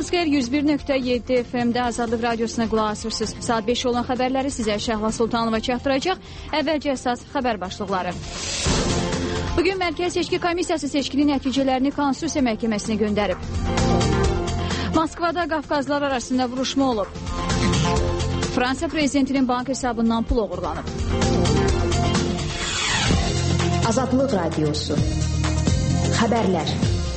Sabahınız xeyir, 101.7 FM-də Azadlıq Radiosuna qulaq asırsınız. Saat 5 olan xəbərləri sizə Şəhla Sultanova çatdıracaq. Əvvəlcə əsas xəbər başlıqları. Bugün Mərkəz Seçki Komissiyası seçkinin nəticələrini Konstitusiya Məhkəməsinə göndərib. Moskvada Qafqazlar arasında vuruşma olub. Fransa prezidentinin bank hesabından pul oğurlanıb. Azadlıq Radiosu. Xəbərlər.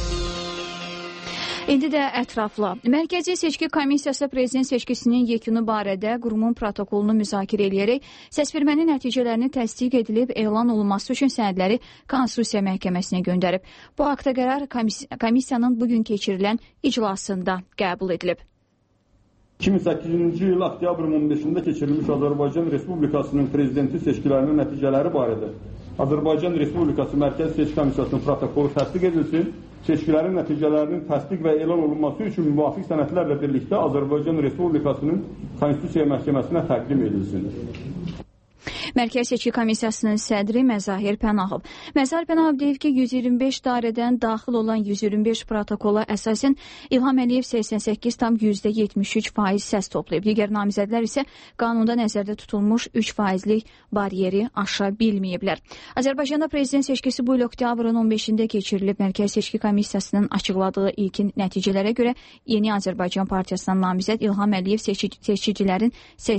İndi də ətraflı. Mərkəzi Seçki Komissiyası prezident seçkisinin yekunu barədə qurumun protokolunu müzakirə edərək səsvermənin nəticələrini təsdiq edilib elan olunması üçün sənədləri Konstitusiya Məhkəməsinə göndərib. Bu haqda qərar komissiyanın bugün keçirilən iclasında qəbul edilib. 2008-ci il oktyabrın 15-də keçirilmiş Azərbaycan Respublikasının prezidenti seçkilərinin nəticələri barədə Azərbaycan Respublikası Mərkəzi Seçki Komissiyasının protokolu təsdiq edilsin. Seçkilərin nəticələrinin təsdiq və elan olunması üçün müvafiq sənədlərlə birlikdə Azərbaycan Respublikasının Konstitusiya Məhkəməsinə təqdim edilsin. Mərkəzi Seçki Komissiyasının sədri Məzahir Pənahov. Məzahir Pənahov deyib ki, 125 dairədən daxil olan 125 protokola əsasən İlham Əliyev 88,73% səs toplayıb. Digər namizədlər isə qanunda nəzərdə tutulmuş 3%lik bariyeri aşa bilməyiblər. Azərbaycanda prezident seçkisi bu il oktyabrın 15-də keçirilib. Mərkəzi Seçki Komissiyasının açıqladığı ilkin nəticələrə görə Yeni Azərbaycan Partiyasından namizəd İlham Əliyev seçicilərin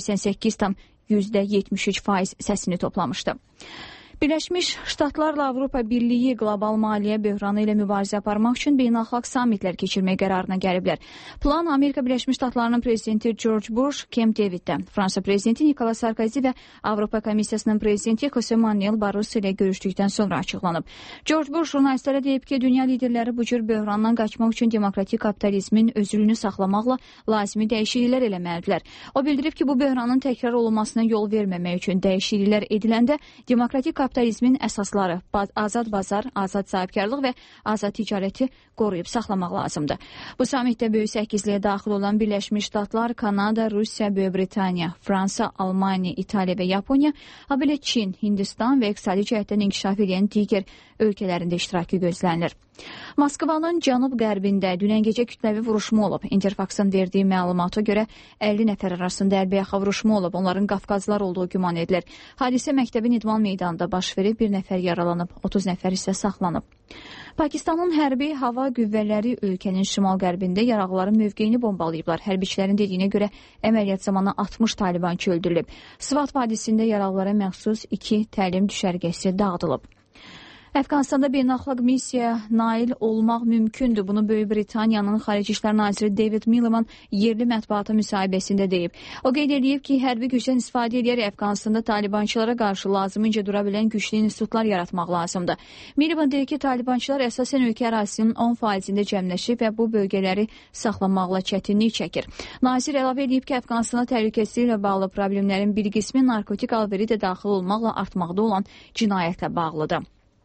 88,73% səsini toplamışdı. Birləşmiş Ştatlarla Avropa Birliyi qlobal maliyyə böhranı ilə mübarizə aparmaq üçün beynəlxalq sammitlər keçirmək qərarına gəliblər. Plan Amerika Birləşmiş Ştatlarının prezidenti George Bush, Camp Daviddə, Fransa prezidenti Nicolas Sarkozy və Avropa Komissiyasının prezidenti José Manuel Barroso ilə görüşdükdən sonra açıqlanıb. George Bush jurnalistlərə deyib ki, dünya liderləri bu cür böhrandan qaçmaq üçün demokratik kapitalizmin özülünü saxlamaqla lazımi dəyişikliklər eləməlidirlər. O bildirib ki, bu böhranın təkrar olunmasına yol verməmək üçün dəyişikliklər ediləndə demokratik kapitalizmin əsasları, azad bazar, azad sahibkarlıq və azad ticarəti qoruyub saxlamaq lazımdır. Bu samitdə böyük 8-liyə daxil olan Birləşmiş Ştatlar, Kanada, Rusiya, Böyük Britaniya, Fransa, Almaniya, İtaliya və Yaponiya, habelə Çin, Hindistan və iqtisadi cəhətdən inkişaf edən digər ölkələrində iştirakı gözlənilir. Moskvanın cənub-qərbində dünən gecə kütləvi vuruşma olub. Interfaxın verdiyi məlumata görə 50 nəfər arasında əlbəyaxa vuruşma olub. Onların Qafqazlar olduğu güman edilir. Hadisə məktəbin idman meydanında baş verib, bir nəfər yaralanıb, 30 nəfər isə saxlanıb. Pakistanın hərbi hava qüvvələri ölkənin şimal-qərbində yaraqların mövqeyini bombalayıblar. Hərbiçilərin dediyinə görə əməliyyat zamanı 60 talibançı öldürülüb. Sıvat vadisində yaraqlara məxsus 2 təlim düşərgəsi dağıdılıb. Əfqanistanda beynəlxalq missiya nail olmaq mümkündür. Bunu Böyük Britaniyanın Xarici İşlər Naziri David Miliband yerli mətbuata müsahibəsində deyib. O qeyd edib ki, hərbi gücdən istifadə edərək Əfqanistanda talibançılara qarşı lazımınca dura bilən güclü institutlar yaratmaq lazımdır. Miliband deyir ki, talibançılar əsasən ölkə ərazisinin 10%-də cəmləşib və bu bölgələri saxlamaqla çətinlik çəkir. Nazir əlavə edib ki, Əfqanistanda təhlükəsizliklə bağlı problemlərin bir qismi narkotik alveri də daxil olmaqla artmaqda olan cinayətlə bağlıdır.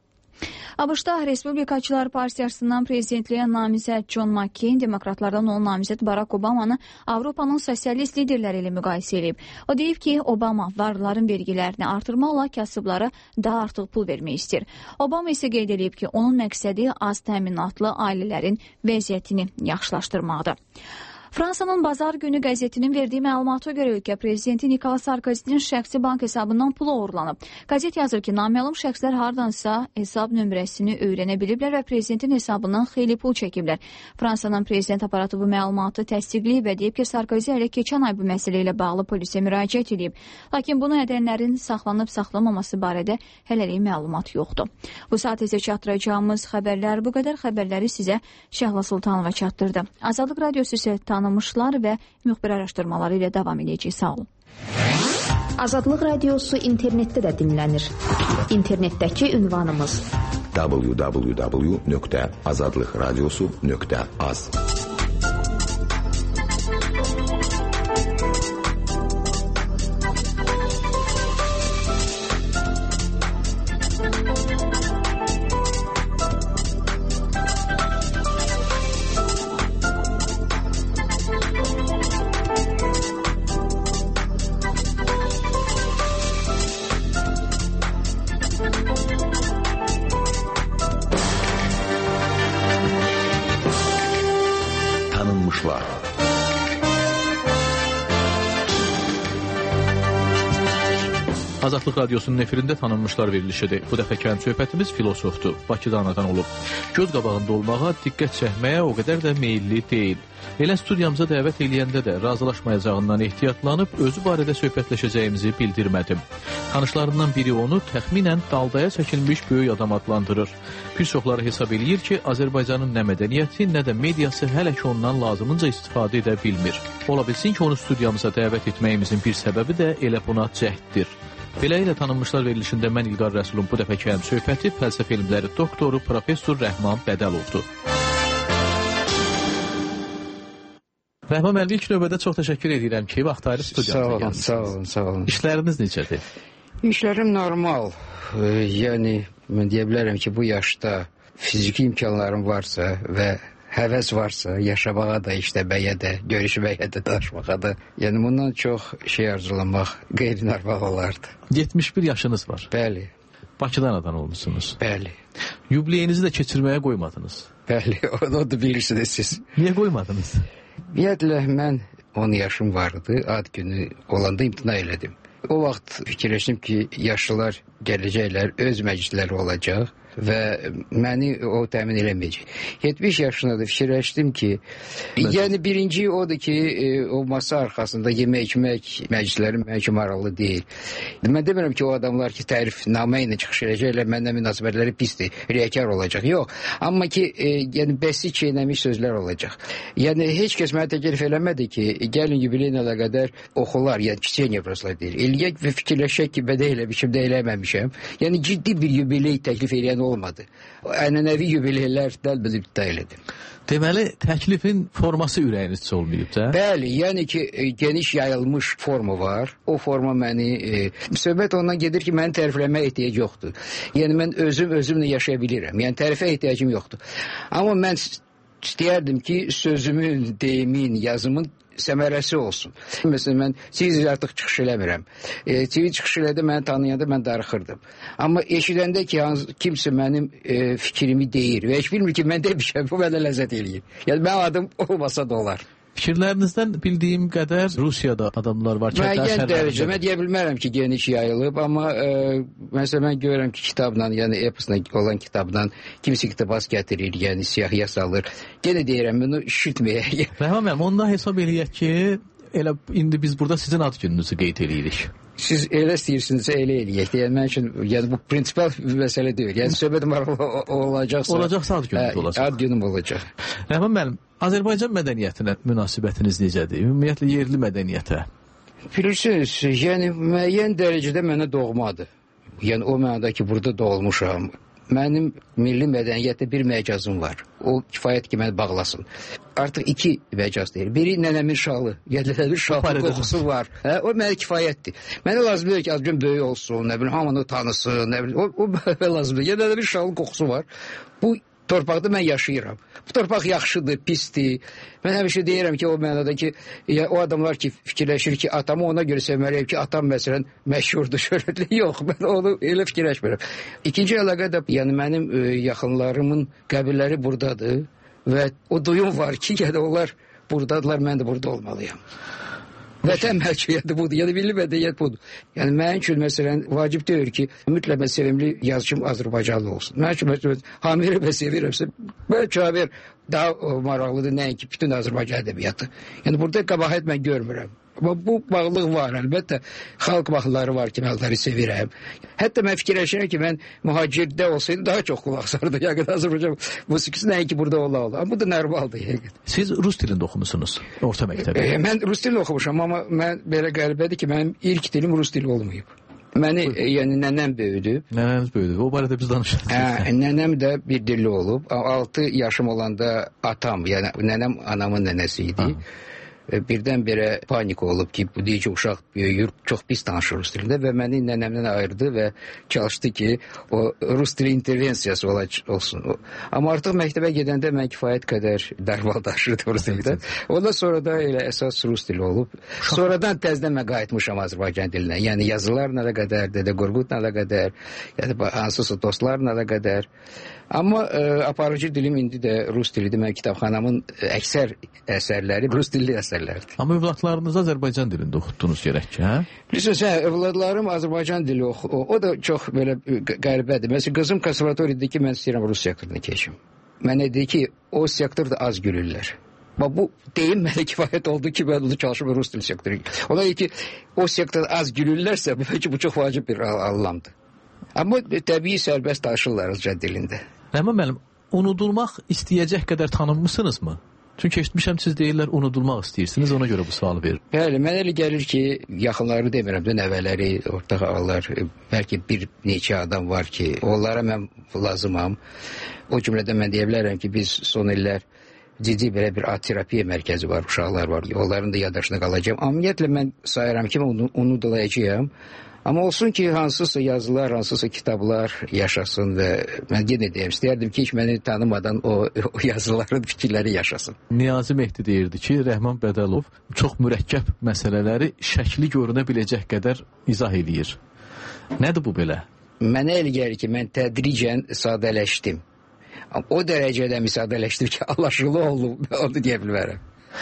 ABŞ-da Respublikaçılar Partiyasından prezidentliyə namizəd John McCain demokratlardan olan namizəd Barack Obamanı Avropanın sosialist liderləri ilə müqayisə edib. O deyib ki, Obama varlıların vergilərini artırmaqla kasıblara daha artıq pul vermək istəyir. Obama isə qeyd edib ki, onun məqsədi az təminatlı ailələrin vəziyyətini yaxşılaşdırmaqdır. Fransanın Bazar günü qəzetinin verdiyi məlumata görə ölkə prezidenti Nicolas Sarkozy'nin şəxsi bank hesabından pul oğurlanıb. Qəzet yazır ki, naməlum şəxslər hardansa hesab nömrəsini öyrənə biliblər və prezidentin hesabından xeyli pul çəkiblər. Fransanın prezident aparatı bu məlumatı təsdiqləyib və deyib ki, Sarkozy hələ keçən ay bu məsələ ilə bağlı polisə müraciət edib. Lakin bunu edənlərin saxlanıb-saxlamaması barədə hələlik məlumat yoxdur. Bu saat isə çatdıracağımız xəbərlər bu qədər. Xəbərləri sizə Şəhla Sultanova çatdırdı. Azadlıq Radiosu isə tanınmışlar və müxbir araşdırmaları ilə davam edəcək. Sağ olun. Azadlıq Radiosu internetdə də dinlənir. İnternetdəki ünvanımız www.azadlıqradiosu.az. Tanınmışlar. Azadlıq Radiosunun efirində tanınmışlar verilişidir. Bu dəfə kənd söhbətimiz filosofdur. Bakıda anadan olub. Göz qabağında olmağa, diqqət çəkməyə o qədər də meyilli deyil. Elə studiyamıza dəvət eləyəndə də razılaşmayacağından ehtiyatlanıb özü barədə söhbətləşəcəyimizi bildirmədim. Tanışlarından biri onu təxminən daldaya çəkilmiş böyük adam adlandırır. Bir çoxları hesab eləyir ki, Azərbaycanın nə mədəniyyəti, nə də mediası hələ ki ondan lazımınca istifadə edə bilmir. Ola bilsin ki, onu studiyamıza dəvət etməyimizin bir səbəbi də elə buna cəhddir. Beləliklə tanınmışlar verilişində mən İlqar Rəsulun bu dəfə kənd söhbəti fəlsəfə elmləri doktoru Professor Rəhman Bədəlovdur. Rəhman müəllim, ilk növbədə çox təşəkkür edirəm ki, vaxt ayırıb studiyamıza gəldiniz. Sağ olun. İşləriniz necədir? İşlərim normal. Yəni, mən deyə bilərəm ki, bu yaşda fiziki imkanlarım varsa və həvəs varsa, yaşamağa da, işləməyə də, görüşməyə də, danışmağa da. Yəni, bundan çox şey arzulamaq qeyri-normal olardı. 71 yaşınız var. Bəli. Bakıda anadan olmuşsunuz. Bəli. Yubileyinizi də keçirməyə qoymadınız. Bəli, onu da bilirsiniz siz. Niyə qoymadınız? Ümumiyyətlə, mən 10 yaşım vardı, ad günü olanda imtina elədim. O vaxt fikirləşdim ki, yaşlılar gələcəklər, öz məclisləri olacaq və məni o təmin eləməyəcək. 70 yaşında da fikirləşdim ki, yəni birinci odur ki, o masa arxasında yemək-yemək məclisləri mənim üçün maraqlı deyil. Mən demirəm ki, o adamlar ki, tərifnamə ilə çıxış edəcəklər, məndən münasibətləri pisdir, riyakar olacaq. Yox, amma ki, yəni bəsi çeynəmiş sözlər olacaq. Yəni, heç kəs mənə təklif eləmədi ki, gəlin yubileyinə qədər oxular, yəni kiçik nevroslar deyil. Eləyək və fikirləşək ki, bədə elə biçimdə eləməmişəm. Yəni, ciddi bir yubiley təklif eləyən olmadı. Ənənəvi yubileylərdən bilibdə elədim. Deməli, təklifin forması ürəyinizcə olmayıb da? Bəli, yəni ki, geniş yayılmış forma var. O forma məni, söhbət ondan gedir ki, məni tərifləməyə ehtiyac yoxdur. Yəni, mən özümlə yaşaya bilirəm. Yəni, tərifə ehtiyacım yoxdur. Amma mən istəyərdim ki, sözümün, deyimin, yazımın səmərəsi olsun. Məsələn, mən TV artıq çıxış eləmirəm. TV çıxış elədə məni tanıyanda mən darıxırdım. Amma eşidəndə ki, kimsə mənim fikrimi deyir və heç bilmir ki, mən demişəm, bu mənə ləzzət eləyir. Yəni, mənim adım olmasa da olar. Fikirlərinizdən bildiyim qədər Rusiyada adamlar var ki, müəyyən dərəcədə, mən deyə bilmərəm ki, geniş yayılıb, amma məsələn, mən görürəm ki, kitabla, yəni eposla olan kitabla kimisi kitabas gətirir, yəni siyahıya salır. Yenə deyirəm, bunu şişirtməyək. Rəhman müəllim, onda hesab eləyək ki, elə indi biz burada sizin ad gününüzü qeyd eləyirik. Siz elə istəyirsinizsə elə eləyək. Yəni, mən üçün, yəni bu prinsipal məsələ deyil. Yəni, söhbət olacaqsa... Olacaqsa ad günüm olacaq. Ad günüm olacaq. Rəhman müəllim, Azərbaycan mədəniyyətinə münasibətiniz necədir? Ümumiyyətlə, yerli mədəniyyətə? Bilirsiniz, yəni müəyyən dərəcədə mənə doğmadır. Yəni, o mənada ki, burada doğulmuşam. Mənim milli mədəniyyətdə bir məcazım var. O kifayət ki, məni bağlasın. Artıq 2 məcaz deyil. Biri nənəmin şalı. Yəni, nənəmin şalı qoxusu var. O mənə kifayətdir. Mənə lazım deyil ki, az gün böyük olsun, nə bilim, hamını tanısın, nə bilim. O mənə lazım deyil. Yəni, nənəmin şalı qoxusu var. Bu torpaqda mən yaşayıram. Bu torpaq yaxşıdır, pisdir. Mən həmişə deyirəm ki, o mənada ki, o adamlar ki, fikirləşir ki, atamı ona görə sevməliyəm ki, atam məsələn məşhurdur, şöhrətli. Yox, mən onu elə fikirləşmirəm. İkinci əlaqə də, yəni mənim yaxınlarımın qəbirləri buradadır və o duyum var ki, yəni onlar buradadılar, mən də burada olmalıyam. Vətən məhcumiyyəti budur, yəni milli mədəniyyət budur. Yəni mənim üçün məsələn vacib deyil ki, mütləq sevimli yazıcım Azərbaycanlı olsun. Mənim üçün Hamiri və sevirəmsə, mən Cabir daha maraqlıdır nəinki bütün Azərbaycan ədəbiyyatı. Yəni burada qəbahət mən görmürəm. Amma bu bağlılıq var, əlbəttə. Xalq mahnıları var ki, mənləri sevirəm. Hətta mən fikirləşirəm ki, mən mühacirdə olsaydım daha çox qulaq sardı. Yəni Azərbaycan musiqisi nəinki burada ola. Amma bu da normaldır. Yəni. Siz rus dilində oxumusunuz, orta məktəbdə. Mən rus dilində oxumuşam, amma mən belə qəribədir ki, mənim ilk dilim rus dili olmayıb. Məni, yəni nənəm böyüdüb. Nənəniz böyüdüb, o barədə biz danışırıq. Nənəm də bir dilli olub. 6 yaşım olanda atam, yəni nənəm anamın nənəsi idi. Birdən-birə panika olub ki, bu deyəcək uşaq böyüyür, çox pis danışır rus dilində və məni nənəmdən ayırdı və çalışdı ki, o rus dili intervensiyası olsun. Amma artıq məktəbə gedəndə mən kifayət qədər dərval daşırdım rus dilində. Ondan sonra da elə əsas rus dili olub. Sonradan təzdən mən qayıtmışam Azərbaycan dilinə. Yəni yazılarla da qədər, Dədə Qorqudla da qədər, yəni hansısa dostlarla da qədər. Amma aparıcı dilim indi də rus dilidir. Mən kitabxanamın əksər əsərləri rus dilli əsərlər. məsələlərdir. Amma övladlarınızı Azərbaycan dilində oxutdunuz gərək ki, hə? Bilirsiniz, övladlarım Azərbaycan dili o da çox belə qəribədir. Məsələn, qızım konservatoriyada ki, mən istəyirəm rus sektoruna keçim. Mənə dedi ki, o sektorda az gülürlər. Bu deyim mənə kifayət oldu ki, mən onu çalışım rus dil sektoru. Ona dedi ki, o sektorda az gülürlərsə, bəlkə bu çox vacib bir anlamdır. Amma təbii sərbəst danışırlar Azərbaycan dilində. Rəhman müəllim, unudulmaq istəyəcək qədər tanınmısınızmı? Çünki eşitmişəm siz deyirlər unudulmaq istəyirsiniz, ona görə bu sualı verir. Bəli, mənə elə gəlir ki, yaxınları demirəm də, nəvələri, ortaq ağlar, bəlkə bir neçə adam var ki, onlara mən lazımam. O cümlədə mən deyə bilərəm ki, biz son illər ciddi belə bir terapiya mərkəzi var, uşaqlar var. Onların da yaddaşına qalacağım. Ümumiyyətlə mən sayıram ki, unudulacağam. Amma olsun ki, hansısa yazılar, hansısa kitablar yaşasın və mən yenə deyəm, istəyərdim ki, hiç məni tanımadan o yazıların fikirləri yaşasın. Niyazi Mehdi deyirdi ki, Rəhman Bədəlov çox mürəkkəb məsələləri şəkli görünə biləcək qədər izah edir. Nədir bu belə? Mənə elə gəlir ki, mən tədricən sadələşdim. O dərəcədə mi sadələşdim ki, anlaşılı oldum, onu deyə bilmərəm.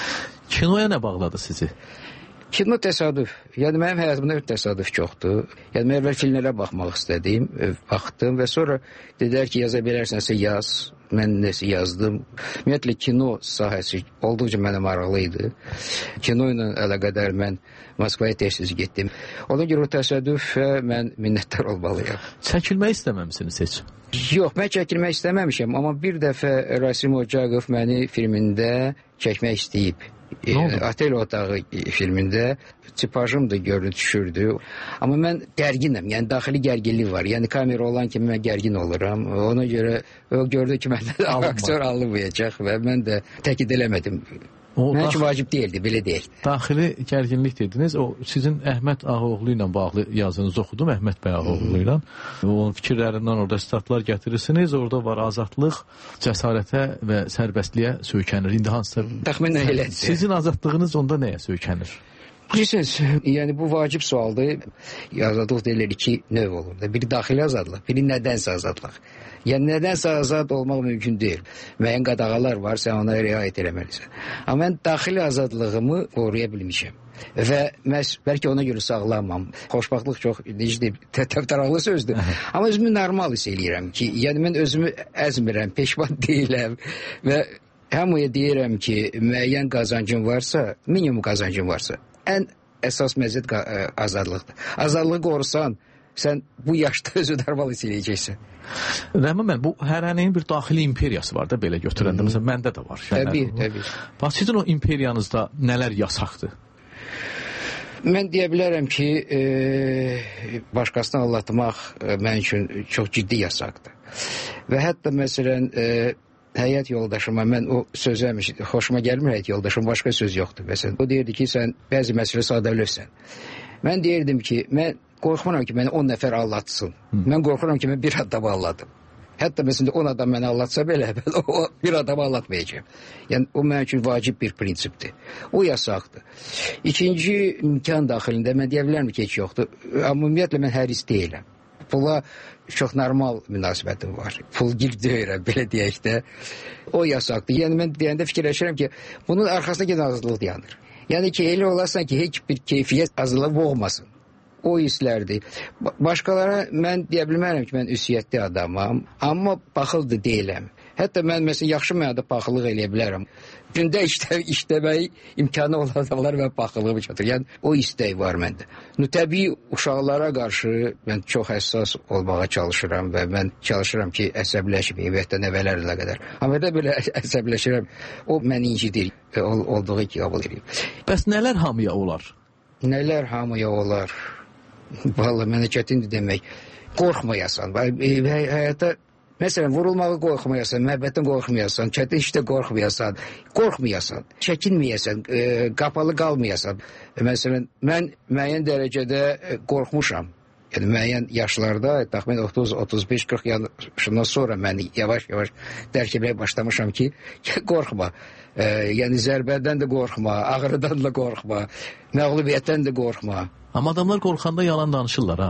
Kinoya nə bağladı sizi? Kino təsadüf. Yəni mənim həyatımda bir təsadüf çoxdur. Yəni mən əvvəl filmlərə baxmaq istədim, baxdım və sonra dedilər ki, yaza bilərsənsə yaz. Mən nəsə yazdım. Ümumiyyətlə kino sahəsi olduqca mənə maraqlı idi. Kino ilə əlaqədar mən Moskvaya tez-tez getdim. Ona görə o təsadüfə mən minnətdar olmalıyam. Çəkilmək istəməmisiniz heç? Yox, mən çəkilmək istəməmişəm, amma bir dəfə Rasim Ocaqov məni filmində çəkmək istəyib. Otel otağı filmində tipajım da görünüb düşürdü. Amma mən gərginəm, yəni daxili gərginlik var. Yəni kamera olan kimi mən gərgin oluram. Ona görə o gördü ki, məndən aktyor alınmayacaq və mən də təkid eləmədim. Mən üçün vacib deyildi, belə deyək. Daxili gərginlik dediniz, o sizin Əhməd Ağaoğlu ilə bağlı yazınızı oxudum, Əhməd bəy Ağaoğlu ilə. Onun fikirlərindən orada statlar gətirirsiniz, orada var azadlıq, cəsarətə və sərbəstliyə söykənir. İndi hansısa... Təxminən elədir. Sizin azadlığınız onda nəyə söykənir? Bilirsiniz, yəni bu vacib sualdır. Azadlıq deyilir iki növ olur. Biri daxili azadlıq, biri nədənsə azadlıq. Yəni nədənsə azad olmaq mümkün deyil. Müəyyən qadağalar var, sən ona riayət eləməlisən. Amma mən daxili azadlığımı qoruya bilmişəm. Və bəlkə ona görə sağlamam. Xoşbaxtlıq çox, necə deyim, təftaraqlı sözdür. Amma özümü normal hiss eləyirəm ki, yəni mən özümü əzmirəm, peşman deyiləm və hamıya deyirəm ki, müəyyən qazancım varsa, minimum qazancım varsa, ən əsas məziyyət azadlıqdır. Azadlığı qorusan, sən bu yaşda özü normal hiss eləyəcəksən. Rəhman müəllim, bu hərənin bir daxili imperiyası var da, belə götürəndə. Məsələn, məndə də var. Təbii. Bax, sizin o imperiyanızda nələr yasaqdır? Mən deyə bilərəm ki, başqasını aldatmaq mənim üçün çox ciddi yasaqdır. Və hətta məsələn, həyat yoldaşıma mən o sözə xoşuma gəlmir, həyat yoldaşım başqa söz yoxdur. Məsələn, o deyirdi ki, sən bəzi məsələ sadəlövsən. Mən deyirdim ki, mən qorxmuram ki, məni 10 nəfər allatsın. Mən qorxuram ki, mən bir adamı alladım. Hətta məsələn 10 adam məni allatsa belə, mən o bir adamı allatmayacağım. Yəni o mənim üçün vacib bir prinsipdir. O yasaqdır. İkinci imkan daxilində mən deyə bilərəm ki, heç yoxdur. Amma ümumiyyətlə mən həris deyiləm. Pula çox normal münasibətim var. Pulgir deyirəm, belə deyək də. O yasaqdır. Yəni mən deyəndə fikirləşirəm ki, bunun arxasında gedən azadlıq dayanır. Yəni ki, elə olarsan ki, heç bir keyfiyyət azadlığı boğmasın. O hisslərdir. Başqalara mən deyə bilmərəm ki, mən üsiyyətli adamam, amma baxıldı deyiləm. Hətta mən məsələn yaxşı mənada paxıllıq eləyə bilərəm. Gündə işləməyi imkanı olan adamlar mən paxıllığımı çatır. Yəni o istək var məndə. Təbii uşaqlara qarşı mən çox həssas olmağa çalışıram və mən çalışıram ki, əsəbləşməyim və hətta nəvələrlə qədər. Amma da belə əsəbləşirəm. O məni incidir, olduğu ki, qəbul edeyim. Bəs nələr hamıya olar? Nələr hamıya olar? Vallahi mənə çətindir demək. Qorxmayasan. Həyata məsələn, vurulmağı qorxmayasan, məhəbbətdən qorxmayasan, çətin işdə qorxmayasan, çəkinməyəsən, qapalı qalmayasan. Məsələn, mən müəyyən dərəcədə qorxmuşam. Yəni, müəyyən yaşlarda, təxmin 30-35-40 yaşından sonra mən yavaş-yavaş dərk etməyə başlamışam ki, qorxma. Yəni, zərbədən də qorxma, ağrıdan da qorxma, məğlubiyyətdən də qorxma. Amma adamlar qorxanda yalan danışırlar, ha?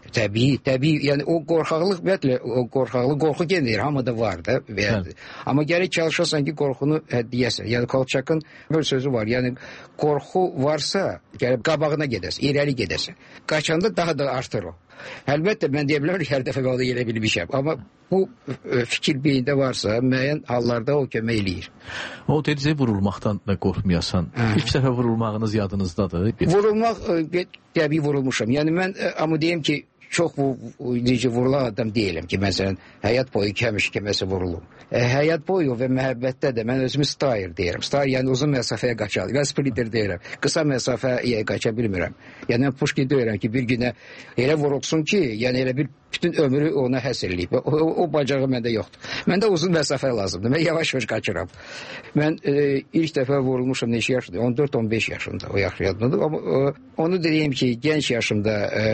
Təbii, yəni o qorxaqlıq ümumiyyətlə, o qorxu gedir, hamıda var da. Amma gərək çalışasan ki, qorxunu həddiyəsən. Yəni Kolçakın bir sözü var, yəni qorxu varsa, gərək qabağına gedəsən, irəli gedəsən. Qaçanda daha da artır o. Əlbəttə, mən deyə bilərəm ki, hər dəfə onu elə bilmişəm. Amma bu fikir beyində varsa, müəyyən hallarda o kömək eləyir. O dedizə vurulmaqdan da qorxmayasan. İlk dəfə vurulmağınız yadınızdadır? Vurulmaq, təbii vurulmuşam. Yəni mən, amma deyim ki, çox vurulan adam deyiləm ki, məsələn, həyat boyu kəməsə vurulum. Həyat boyu və məhəbbətdə də mən özümü stayr deyirəm. Stayr, yəni uzun məsafəyə qaçar. Və sprinter deyirəm. Qısa məsafəyə qaça bilmirəm. Yəni mən Puşkin deyirəm ki, bir günə elə vurulsun ki, yəni elə bir bütün ömrü ona həsr eləyib. O bacağı məndə yoxdur. Məndə uzun məsafə lazımdır. Mən yavaş-yavaş qaçıram. Mən ilk dəfə vurulmuşam neçə yaşında? 14-15 yaşında. O yaxşı yadımdadır. Amma onu deyim ki, gənc yaşımda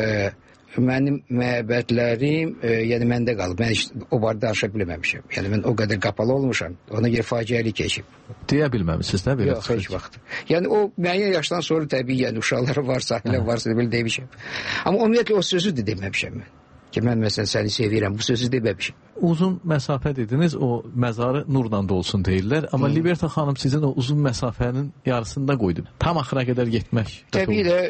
mənim məhəbbətlərim yəni məndə qalıb. Mən o barədə danışa bilməmişəm. Yəni mən o qədər qapalı olmuşam. Ona görə faciəli keçib. Deyə bilməmisiniz də belə? Yox, heç vaxt. Yəni o müəyyən yaşdan sonra təbii yəni uşaqlar varsa, ailə varsa belə demişəm. Amma ümumiyyətlə o sözü də deməmişəm mən. Ki mən məsələn səni sevirəm, bu sözü deməmişəm. Uzun məsafə dediniz, o məzarı nurla dolsun deyirlər. Amma Liberta xanım sizin o uzun məsafənin yarısında qoydu. Tam axıra qədər getmək. Təbii də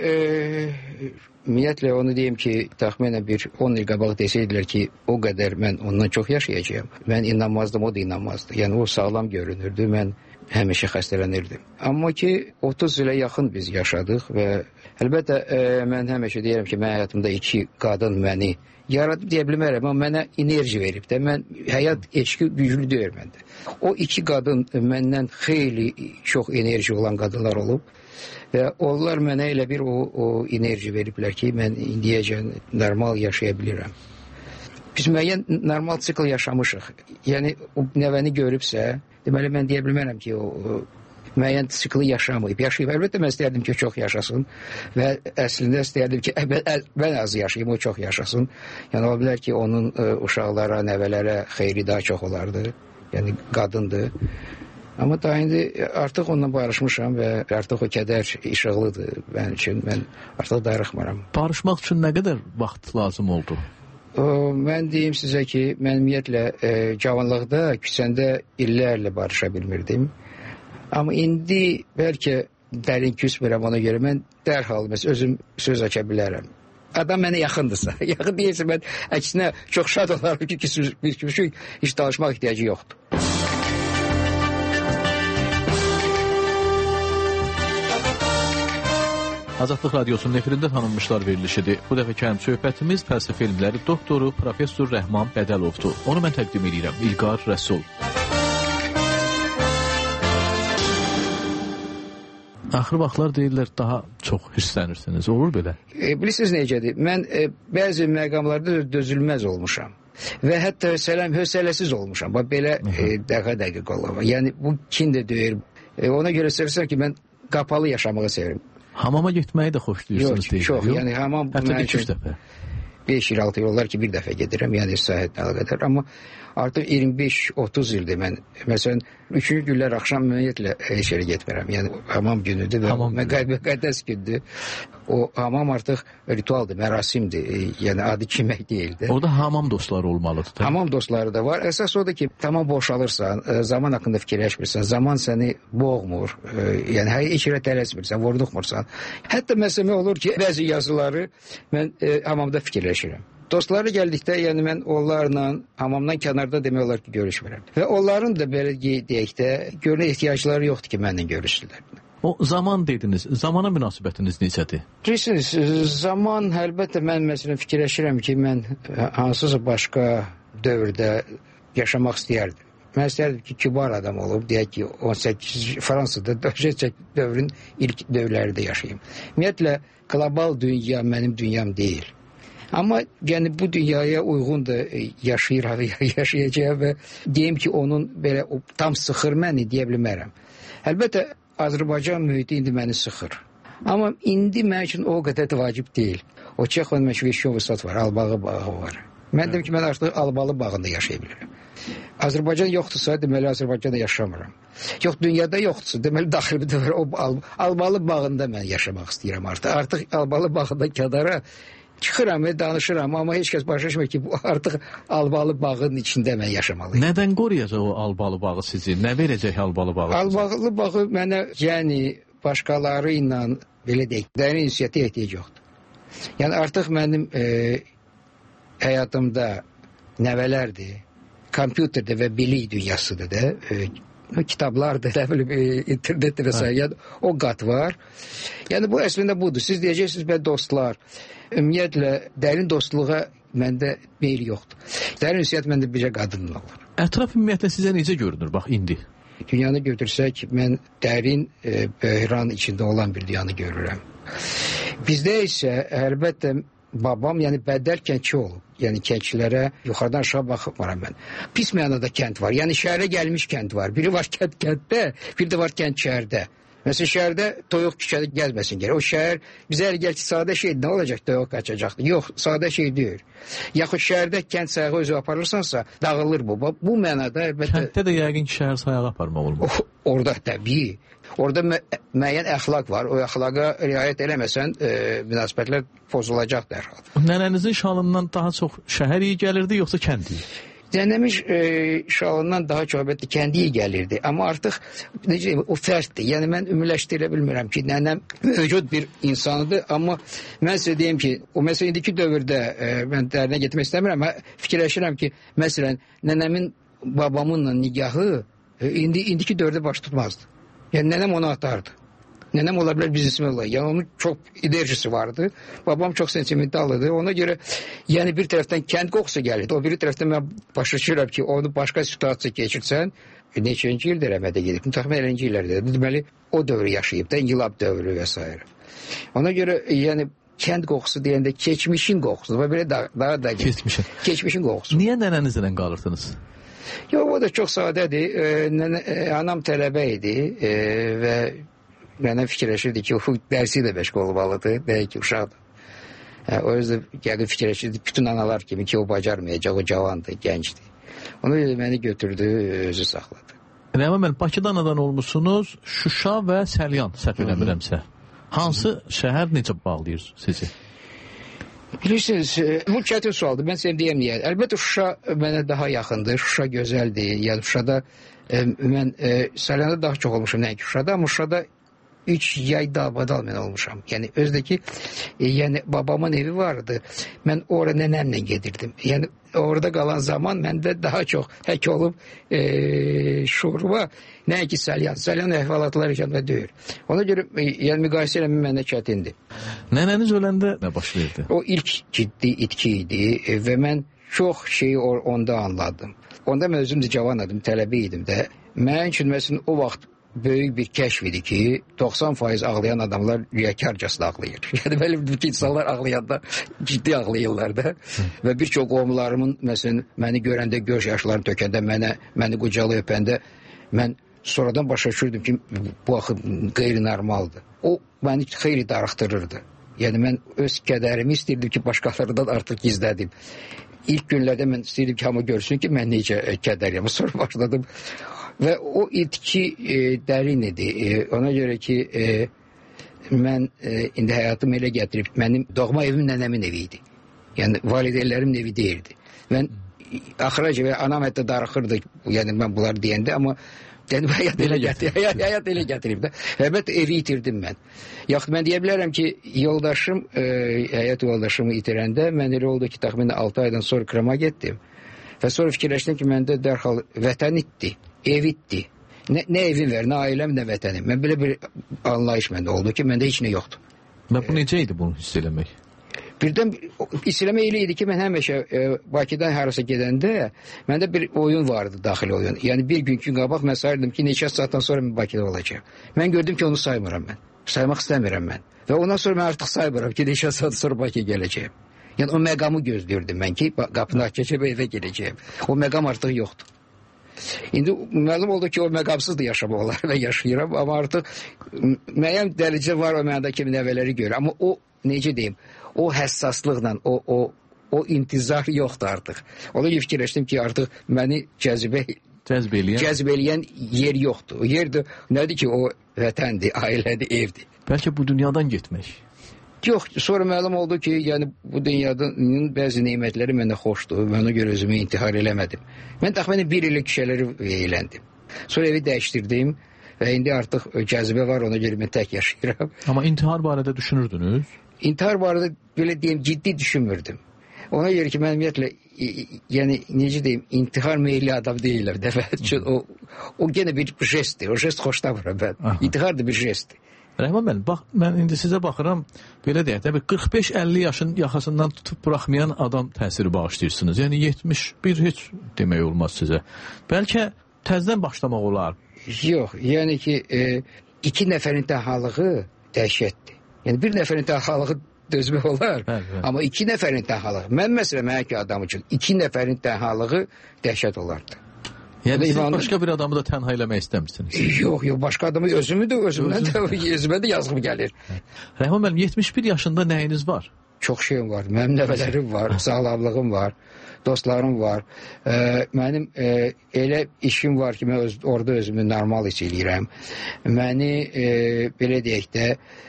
ümumiyyətlə onu deyim ki, təxminən bir 10 il qabaq desəydilər ki, o qədər mən ondan çox yaşayacağım. Mən inanmazdım, o da inanmazdı. Yəni o sağlam görünürdü, mən həmişə xəstələnirdim. Amma ki 30 ilə yaxın biz yaşadıq və əlbəttə mən həmişə deyirəm ki, mən həyatımda 2 qadın məni yaradıb deyə bilmərəm, amma mənə enerji verib də. Mən həyat eşqi güclü deyir məndə. O 2 qadın məndən xeyli çox enerji olan qadınlar olub və onlar mənə elə bir o enerji veriblər ki, mən indiyəcən normal yaşaya bilirəm. Biz müəyyən normal sikl yaşamışıq. Yəni o nəvəni görübsə, deməli mən deyə bilmərəm ki, o müəyyən sikli yaşamayıb. Əlbəttə mən istəyərdim ki, çox yaşasın və əslində istəyərdim ki, mən az yaşayayım, o çox yaşasın. Yəni ola bilər ki, onun uşaqlara, nəvələrə xeyri daha çox olardı. Yəni qadındır. Amma daha indi artıq onunla barışmışam və artıq o kədər işıqlıdır mənim üçün. Mən artıq darıxmıram. Barışmaq üçün nə qədər vaxt lazım oldu? Mən deyim sizə ki, mən ümumiyyətlə cavanlıqda, küçəndə illərlə barışa bilmirdim. Amma indi bəlkə dərin küsmürəm ona görə mən dərhal özüm söz aça bilərəm. Adam mənə yaxındırsa, yaxın deyilsə mən əksinə çox şad olarım ki, heç danışmaq ehtiyacı yoxdur. Azadlıq Radiosunun efirində tanınmışlar verilişidir. Bu dəfəki həm söhbətimiz fəlsəfə elmləri doktoru Professor Rəhman Bədəlovdur. Onu mən təqdim edirəm. İlqar Rəsul. Axır vaxtlar deyirlər, daha çox hisslənirsiniz. Olur belə? Bilirsiniz necədir? Mən bəzi məqamlarda dözülməz olmuşam. Və hətta hövsələsiz olmuşam. Belə dəqiq olma. Yəni bu kin də deyir. Ona görə sevirsən ki, mən qapalı yaşamağı sevirim. Hamama getməyi də xoşlayırsınız deyir. Çox. Yəni hamam hətta 2-3 dəfə. 5 il, 6 il olar ki, bir dəfə gedirəm, yəni səhətlə əlaqədar. Amma artıq 25-30 ildir mən. Məsələn, 3-cü günlər axşam ümumiyyətlə heç yerə getmirəm. Yəni hamam günüdür və müqəddəs gündür. O hamam artıq ritualdır, mərasimdir. Yəni adi kimək deyildir. Orada hamam dostları olmalıdır. Hamam dostları da var. Əsas odur ki, tamam boşalırsan, zaman haqqında fikirləşmirsən, zaman səni boğmur. Yəni heç yerə tələsmirsən, vurduqmursan. Hətta məsələ olur ki, bəzi yazıları mən hamamda fikirləşirəm. Dostları gəldikdə, yəni mən onlarla hamamdan kənarda demək olar ki, görüşmürəm. Və onların da belə deyək də, görünə ehtiyacları yoxdur ki, mənlə görüşsünlər. O zaman dediniz, zamana münasibətiniz necədir? Bilirsiniz, zaman əlbəttə mən məsələn fikirləşirəm ki, mən hansısa başqa dövrdə yaşamaq istəyərdim. Mən istəyərdim ki, kibar adam olub, deyək ki, 18 Fransada dövrün ilk dövrlərində yaşayayım. Ümumiyyətlə, qlobal dünya mənim dünyam deyil. Amma yəni bu dünyaya uyğun da yaşayacağım və deyim ki, onun belə tam sıxır məni deyə bilmərəm. Əlbəttə, Azərbaycan mühiti indi məni sıxır. Amma indi mənim üçün o qədər də vacib deyil. O Çexov Meşveşov Vüsat var, Albağı bağı var. Mən deyim ki, mən artıq Albalı bağında yaşaya bilirəm. Azərbaycan yoxdursa, deməli Azərbaycanda yaşamıram. Yox, dünyada yoxdursa, deməli daxilimdə var. O Albalı bağında mən yaşamaq istəyirəm artıq. Artıq Albalı bağında kədara Çıxıram və danışıram, amma heç kəs başa düşmür ki, bu artıq Albalı bağının içində mən yaşamalıyım. Nədən qoruyacaq o Albalı bağı sizi? Nə verəcək Albalı bağı? Albalı bağı mənə, yəni başqaları ilə belə deyək, dərin ünsiyyətə ehtiyac yoxdur. Yəni artıq mənim həyatımda nəvələrdir, kompüterdə və bilik dünyasıdır da, kitablardır, nə bilim, internetdə və s. Yəni, o qat var. Yəni bu əslində budur. Siz deyəcəksiniz, mən dostlar. Ümumiyyətlə, dərin dostluğa məndə meyil yoxdur. Dərin ünsiyyət məndə bircə qadınla olur. Ətraf ümumiyyətlə sizə necə görünür, bax, indi? Dünyanı götürsək, mən dərin böhran içində olan bir dünyanı görürəm. Bizdə isə, əlbəttə, babam, yəni Bəddər kəndçi olub. Yəni kəndçilərə yuxarıdan aşağı baxmaram mən. Pis mənada kənd var. Yəni şəhərə gəlmiş kənd var. Biri var kənddə, biri də var kənd şəhərdə. Məsələn, şəhərdə toyuq küçədə gəzməsin gəlir. O şəhər bizə elə gəl ki, sadə şeydir. Nə olacaq, toyuq qaçacaqdır? Yox, sadə şey deyil. Yaxud şəhərdə kənd sayağı özü aparırsansa, dağılır bu. Bu mənada, əlbəttə... Kənddə də yəqin ki, şəhər sayağı aparmaq olmur. Orada təbii. Orada müəyyən əxlaq var. O əxlaqa riayət eləməsən, münasibətlər pozulacaq dərhal. Nənənizin şalından daha çox şəhər iyi gəlirdi, yoxsa kənd iyi? Nənəmin şalından daha çox əlbəttə kəndi iyi gəlirdi. Amma artıq necə o fərddir. Yəni mən ümumiləşdirə bilmirəm ki, nənəm mövcud bir insanıdır. Amma mən sizə deyim ki, o məsələn indiki dövrdə mən dərinə getmək istəmirəm. Amma fikirləşirəm ki, məsələn nənəmin babamınla nigahı indiki dövrdə baş tutmazdı. Yəni nənəm onu atardı. Nənəm ola bilər biznesmen olar. Yəni onun çox enerjisi vardı. Babam çox sentimentallıdır. Ona görə yəni bir tərəfdən kənd qoxusu gəlirdi. O biri tərəfdən mən başa düşürəm ki, onu başqa situasiya keçirsən, neçənci ildir Rəmədə gedib. Mütəxmin 50-ci illərdə. Deməli, o dövrü yaşayıb da, İnqilab dövrü və s. Ona görə yəni kənd qoxusu deyəndə keçmişin qoxusu. Və belə daha da keçmişin qoxusu. Niyə nənənizlə qalırdınız? Yox, o da çox sadədir. Anam tələbə idi və mənə fikirləşirdi ki, o dərsi də məşğul olmalıdır, deyək ki, uşaqdır. O özü gəlib fikirləşirdi, bütün analar kimi ki, o bacarmayacaq, o cavandır, gəncdir. Ona görə məni götürdü, özü saxladı. Rəhman müəllim, Bakıda anadan olmuşsunuz, Şuşa və Səlyan, səhv eləmirəmsə. Hansı şəhər necə bağlayır sizi? Bilirsiniz, bu çətin sualdır, mən sizə deyəm niyə. Əlbəttə, Şuşa mənə daha yaxındır, Şuşa gözəldir. Yəni, Şuşada, mən Səlyanda daha çox olmuşam, nəinki Şuşada, amma Şuşada 3 yay dalbadal mən olmuşam. Yəni özdəki yəni babamın evi vardı. Mən ora nənəmlə gedirdim. Yəni orada qalan zaman məndə daha çox hək olub şurba, nəinki Səlyan. Səlyan əhvalatlar yaşanma deyil. Ona görə yəni müqayisə eləmə mənə çətindir. Nənəniz öləndə nə baş verdi? O ilk ciddi itki idi və mən çox şeyi onda anladım. Onda mən özüm də cavan idim, tələbə idim də. Mənim üçün məsələn o vaxt böyük bir kəşf idi ki, 90% ağlayan adamlar riyakarcasına ağlayır. Yəni belə bütün insanlar ağlayanda ciddi ağlayırlar da. Və bir çox qohumlarımın məsələn məni görəndə göz yaşlarını tökəndə, məni qucalı öpəndə mən sonradan başa düşürdüm ki, bu axı qeyri-normaldır. O məni xeyli darıxdırırdı. Yəni mən öz kədərimi istəyirdim ki, başqalarından artıq gizlədim. İlk günlərdə mən istəyirdim ki, hamı görsün ki, mən necə kədəriyəm. Sonra başladım. Və o itki dərin idi. Ona görə ki, mən indi həyatımı elə gətirib, mənim doğma evim nənəmin evi idi. Yəni, valideynlərimin evi deyildi. Mən axıraca və anam hətta darıxırdı, yəni mən bunları deyəndə, amma yəni, həyat elə gətirib də. Əlbəttə, evi itirdim mən. Yaxud mən deyə bilərəm ki, yoldaşım, həyat yoldaşımı itirəndə, mən elə oldu ki, təxminən 6 aydan sonra Krıma getdim. Və sonra fikirləşdim ki, məndə dərhal vətən itdi. Ev itdi. Nə evim var, nə ailəm, nə vətənim. Mən belə bir anlayış məndə oldu ki, məndə heç nə yoxdur. Və bu necə idi bunu hiss eləmək? Birdən hiss eləmək elə idi ki, mən həmişə Bakıdan harasa gedəndə məndə bir oyun vardı, daxili oyun. Yəni bir gün qabaq mən sayırdım ki, neçə saatdan sonra mən Bakıda olacağım. Mən gördüm ki, onu saymıram mən. Saymaq istəmirəm mən. Və ondan sonra mən artıq saymıram ki, neçə saat sonra Bakıya gələcəyim. Yəni o məqamı gözləyirdim mən ki, qapını keçib evə gələcəyim. O məqam artıq yoxdur. İndi məlum oldu ki, o məqamsız da yaşamaq olar və yaşayıram, amma artıq müəyyən dərəcə var o mənadakı nəvələri görür. Amma o, necə deyim, o həssaslıqla, o intizar yoxdur artıq. Ona görə fikirləşdim ki, artıq məni cəzb eləyən yer yoxdur. O yer də nədir ki, o vətəndir, ailədir, evdir. Bəlkə bu dünyadan getmək. Yox, sonra məlum oldu ki, yəni bu dünyanın bəzi nemətləri mənə xoşdur. Mən ona görə özümü intihar eləmədim. Mən təxminən 1 illik kişiləri eyləndim. Sonra evi dəyişdirdim və indi artıq cazibə var, ona görə mən tək yaşayıram. Amma intihar barədə düşünürdünüz? İntihar barədə belə deyim, ciddi düşünmürdüm. Ona görə ki, mən ümumiyyətlə, yəni necə deyim, intihar meyilli adam deyiləm. O gene bir jestdir. O jest xoşlamıram mən. İntihar da bir jestdir. Rəhman müəllim, bax, mən indi sizə baxıram, belə deyək, 45-50 yaşın yaxasından tutub buraxmayan adam təsiri bağışlayırsınız. Yəni 71 heç demək olmaz sizə. Bəlkə təzdən başlamaq olar. Yox, yəni ki, 2 nəfərin tənhalığı dəhşətdir. Yəni 1 nəfərin tənhalığı dözmək olar. Bəli. Amma 2 nəfərin tənhalığı, mən məsələn, mənə ki adam üçün 2 nəfərin tənhalığı dəhşət olardı. Yəni siz başqa bir adamı da tənha eləmək istəmirsiniz? Yox, başqa adamı özümdən də yazığım gəlir. Rəhman müəllim, 71 yaşında nəyiniz var? Çox şeyim var. Mənim nəvələrim var, sağlamlığım var, dostlarım var. Mənim elə işim var ki, mən orada özümü normal hiss eləyirəm. Məni, belə deyək də,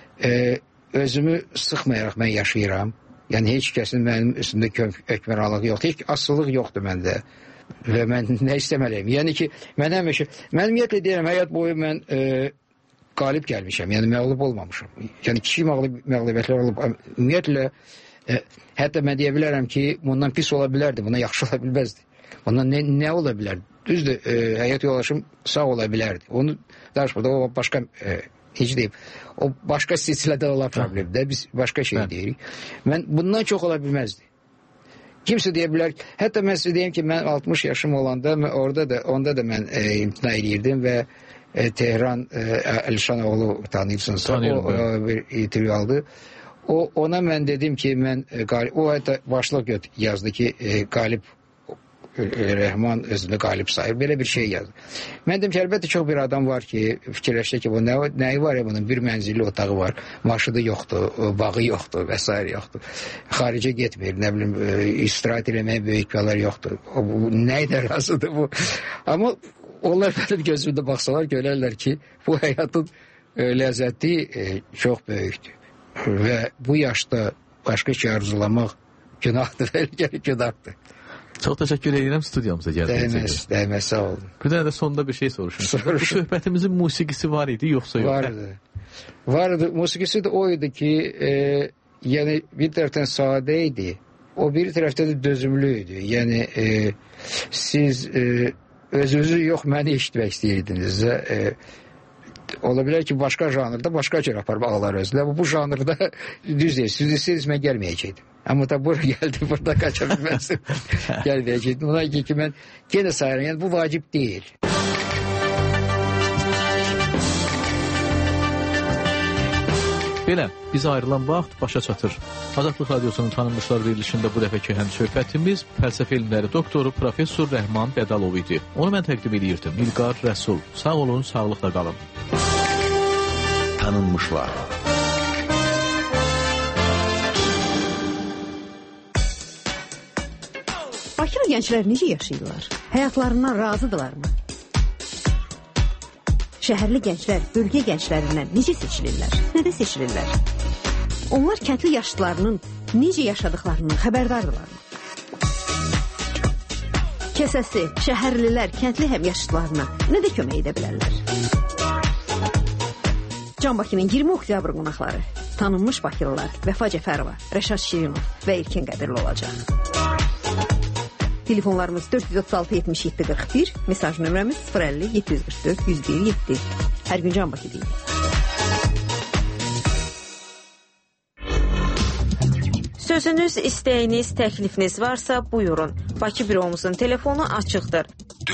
özümü sıxmayaraq mən yaşayıram. Yəni, heç kəsin mənim üstündə hökmranlığı yoxdur. Heç asılılıq yoxdur məndə. Və mən nə istəməliyim? Yəni ki, mən həmişə, mən ümumiyyətlə deyirəm, həyat boyu mən qalib gəlmişəm, yəni məğlub olmamışam. Yəni kiçik məğlubiyyətlər olub, ümumiyyətlə, hətta mən deyə bilərəm ki, bundan pis ola bilərdi, bundan yaxşı ola bilməzdi. Bundan nə ola bilərdi? Düzdür, həyat yoldaşım sağ ola bilərdi. Onu danışmırdı, o başqa, necə deyim, o başqa silsilədə olan problemdə, biz başqa şey deyirik. Mən bundan çox ola bilməzdi. Kimsə deyə bilər, hətta mən sizə deyim ki, mən 60 yaşım olanda, onda da mən imtina edirdim və Tehran Əlişanoğlu tanıyırsınız, o bir intervyu aldı. Ona mən dedim ki, o hətta başlıq yazdı ki, qalib Rəhman özünü qalib sayır. Belə bir şey yazdı. Mən dedim ki, əlbəttə çox bir adam var ki, fikirləşdi ki, nəyi var ya bunun? Bir mənzilli otağı var, maşıdı yoxdur, bağı yoxdur və s. yoxdur. Xaricə getmir, nə bilim, istirahət eləməyə böyük yollar yoxdur. Nə ilə razıdır bu? Amma onlar mənim gözümdə baxsalar, görərlər ki, bu həyatın ləzzəti çox böyükdür. Və bu yaşda başqa şey arzulamaq günahdır, günahdır. Çox təşəkkür edirəm studiyamıza gəldiyiniz. Dəyməz, sağ olun. Bir dənə də sonunda bir şey soruşum. Bu söhbətimizin musiqisi var idi, yoxsa yox? Vardı. Musiqisi də o idi ki, yəni bir tərəfdən sadə idi, o bir tərəfdən də dözümlü idi. Yəni siz özünüzü yox, məni eşitmək istəyirdiniz. Ola bilər ki, başqa janrda başqa cür aparmaq olar özlə. Bu janrda düz deyil, siz mən gəlməyəcəkdim. Amma da bura gəldi, burada qaça bilməzdim. Gəlməyəcəkdim. Buna ki, mən yenə sayıram, yəni bu vacib deyil. Belə, biz ayrılan vaxt başa çatır. Azadlıq Radiosunun tanınmışlar verilişində bu dəfəki həm söhbətimiz fəlsəfə elmləri doktoru Professor Rəhman Bədalov idi. Onu mən təqdim edirdim. İlqar Rəsul. Sağ olun, sağlıqla qalın. Tanınmışlar. Bakılı gənclər necə yaşayırlar? Həyatlarından razıdırlarmı? Şəhərli gənclər bölgə gənclərindən necə seçilirlər? Nədə seçilirlər? Onlar kəndli yaşlılarının necə yaşadıqlarının xəbərdardırlarmı? Kəsəsi, şəhərlilər kəndli həmyaşıdlarına nədə kömək edə bilərlər? Can Bakının 20 oktyabr qonaqları, tanınmış bakılılar Vəfa Cəfərova, Rəşad Şirinov və İlkin Qədirli olacaq. Telefonlarımız 436-77-41, mesaj nömrəmiz 050-744-101-7. Hər gün Can Bakı deyil. Sözünüz, istəyiniz, təklifiniz varsa buyurun. Bakı büromuzun telefonu açıqdır.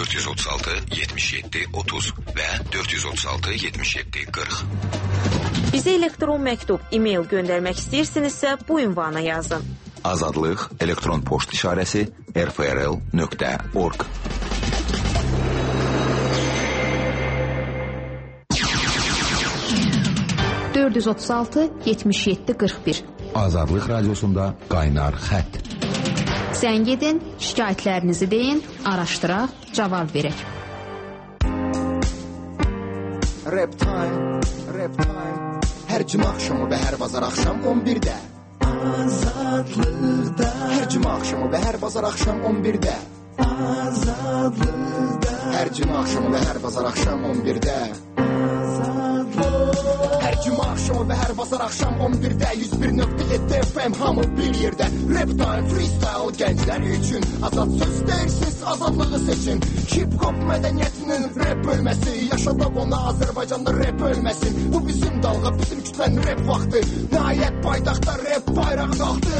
436-77-30 və 436-77-40. Bizə elektron məktub, e-mail göndərmək istəyirsinizsə bu ünvana yazın. Azadlıq elektron poçt işarəsi rfrl.org. (436-77-41) Azadlıq Radiosunda qaynar xətt. Zəng edin, şikayətlərinizi deyin, araşdıraq, cavab verək. Rap time, Hər cümə axşamı və hər bazar axşam 11-də. Azadlıqda. Hər cümə axşamı və hər bazar axşam 11-də. Azadlıqda. Hər cümə axşamı və hər bazar axşam 11-də. Hər cümə axşamı və hər bazar axşam 11-də 101.7 FM hamı bir yerdə. Rap time, freestyle gənclər üçün azad söz deyirsiz, azadlığı seçin. Hip-hop mədəniyyətinin rap bölməsi, yaşadaq ona Azərbaycanda rap ölməsin. Bu bizim dalğa, bizim kütlənin rap vaxtı. Nəhayət paytaxtda rap bayrağı qalxdı.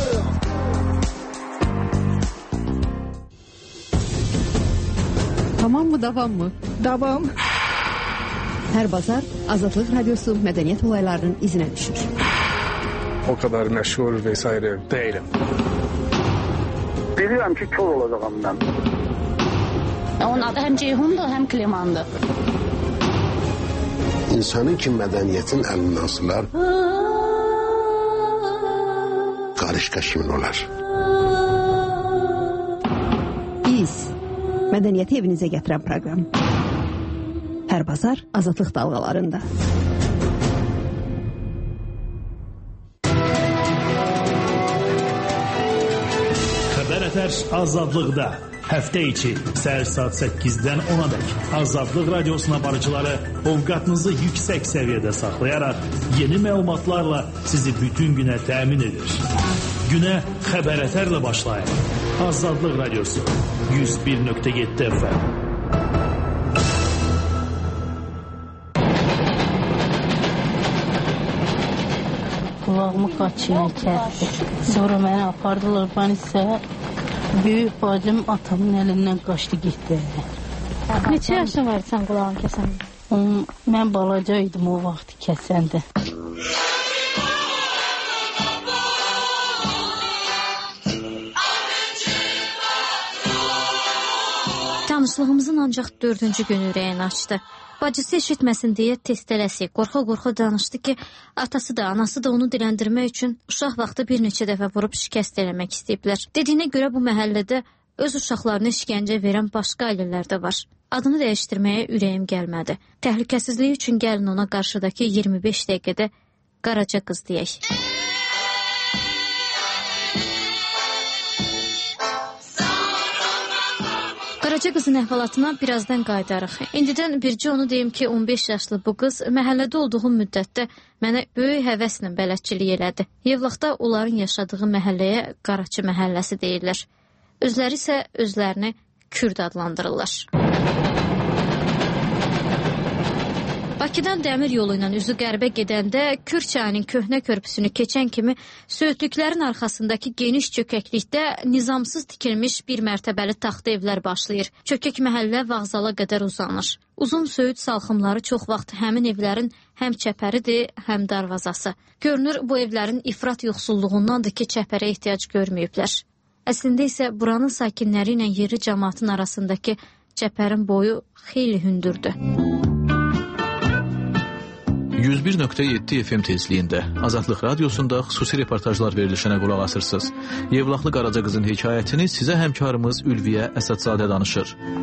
Tamam mı, davam mı? Davam. Hər bazar Azadlıq Radiosu mədəniyyət olaylarının izinə düşür. O kadar məşhur vesaire değilim. Bilirəm ki, kör olacağım mən. Onun adı həm Ceyhundur, həm Klimandır. İnsanın ki mədəniyyətin əlindən asılar, qarışqa kimin olar? Biz mədəniyyəti evinizə gətirən proqram. Hər bazar Azadlıq dalğalarında. Xəbər ətər Azadlıqda. Həftə içi səhər saat 8-dən 10-a dək Azadlıq Radiosuna barıcıları ovqatınızı yüksək səviyyədə saxlayaraq yeni məlumatlarla sizi bütün günə təmin edir. Günə xəbər ətərlə başlayın. Azadlıq Radiosu 101.7 FM. Kulağımı qaçıyla kəsdi. Sonra məni apardılar Banisə. Böyük bacım atamın əlindən qaçdı getdi. Neçə yaşın var sən qulağını kəsəndə? Mən balaca idim o vaxt kəsəndə. Tanışlığımızın ancaq 4-cü günü ürəyini açdı. Bacısı eşitməsin deyə tez-tələsi, qorxa-qorxa danışdı ki, atası da, anası da onu diləndirmək üçün uşaq vaxtı bir neçə dəfə vurub şikəst eləmək istəyiblər. Dediyinə görə bu məhəllədə öz uşaqlarını işgəncə verən başqa ailələr də var. Adını dəyişdirməyə ürəyim gəlmədi. Təhlükəsizliyi üçün gəlin ona qarşıdakı 25 dəqiqədə Qaraca qız deyək. Qaraca qızın əhvalatına birazdan qayıdarıq. İndidən bircə onu deyim ki, 15 yaşlı bu qız məhəllədə olduğum müddətdə mənə böyük həvəslə bələdçilik elədi. Yevlaxda onların yaşadığı məhəlləyə Qaraçı məhəlləsi deyirlər. Özləri isə özlərini Kürd adlandırırlar. Bakıdan dəmir yolu ilə üzü qərbə gedəndə Kür çayının köhnə körpüsünü keçən kimi söğütlüklərin arxasındakı geniş çökəklikdə nizamsız tikilmiş bir mərtəbəli taxta evlər başlayır. Çökək məhəllə vağzala qədər uzanır. Uzun söyüd salxımları çox vaxt həmin evlərin həm çəpəridir, həm darvazası. Görünür, bu evlərin ifrat yoxsulluğundandır ki, çəpərə ehtiyac görməyiblər. Əslində isə buranın sakinləri ilə yerli cəmaatın arasındakı çəpərin boyu xeyli hündürdür. 101.7 FM tezliyində Azadlıq Radiosunda xüsusi reportajlar verilişinə qulaq asırsınız. Yevlaxlı Qaraca qızın hekayətini sizə həmkarımız Ülviyə Əsədzadə danışır.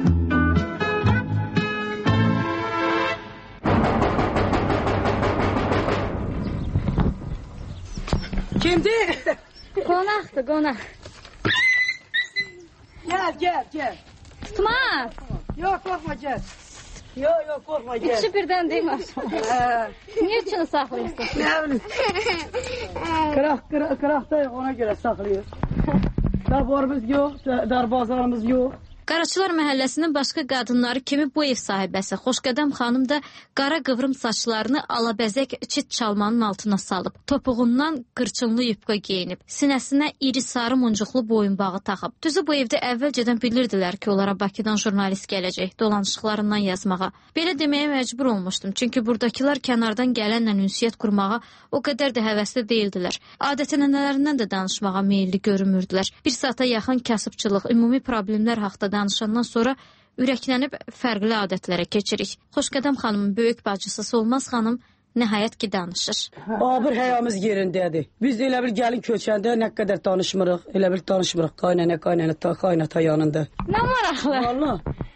Kimdir? Qonaqdır, qonaq. Gəl. Tutmaz. Yox, qorxma, gəl. Yox, qorxma, gəl. İkisi birdən deyim. Niyə üçün saxlayırsın? Nə bilim. Qıraqdayıq, ona görə saxlayır. Darbarımız yox, darbazarımız yox. Qaraçılar məhəlləsinin başqa qadınları kimi bu ev sahibəsi Xoşqədəm xanım da qara qıvrım saçlarını alabəzək çit çalmanın altına salıb. Topuğundan qırçınlı yupqa geyinib. Sinəsinə iri sarı muncuqlu boyunbağı taxıb. Düzü bu evdə əvvəlcədən bilirdilər ki, onlara Bakıdan jurnalist gələcək, dolanışıqlarından yazmağa. Belə deməyə məcbur olmuşdum, çünki buradakılar kənardan gələnlə ünsiyyət qurmağa o qədər də həvəsli deyildilər. Adət-ənənələrindən də danışmağa meyilli görünmürdülər. Bir saata yaxın kasıbçılıq, ümumi problemlər haqqında danışandan sonra ürəklənib fərqli adətlərə keçirik. Xoşqədəm xanımın böyük bacısı Solmaz xanım nəhayət ki danışır. Abır həyamız yerindədir. Biz də elə bir gəlin köçəndə nə qədər danışmırıq, elə bir danışmırıq qaynana yanında. Nə maraqlı? Vallahi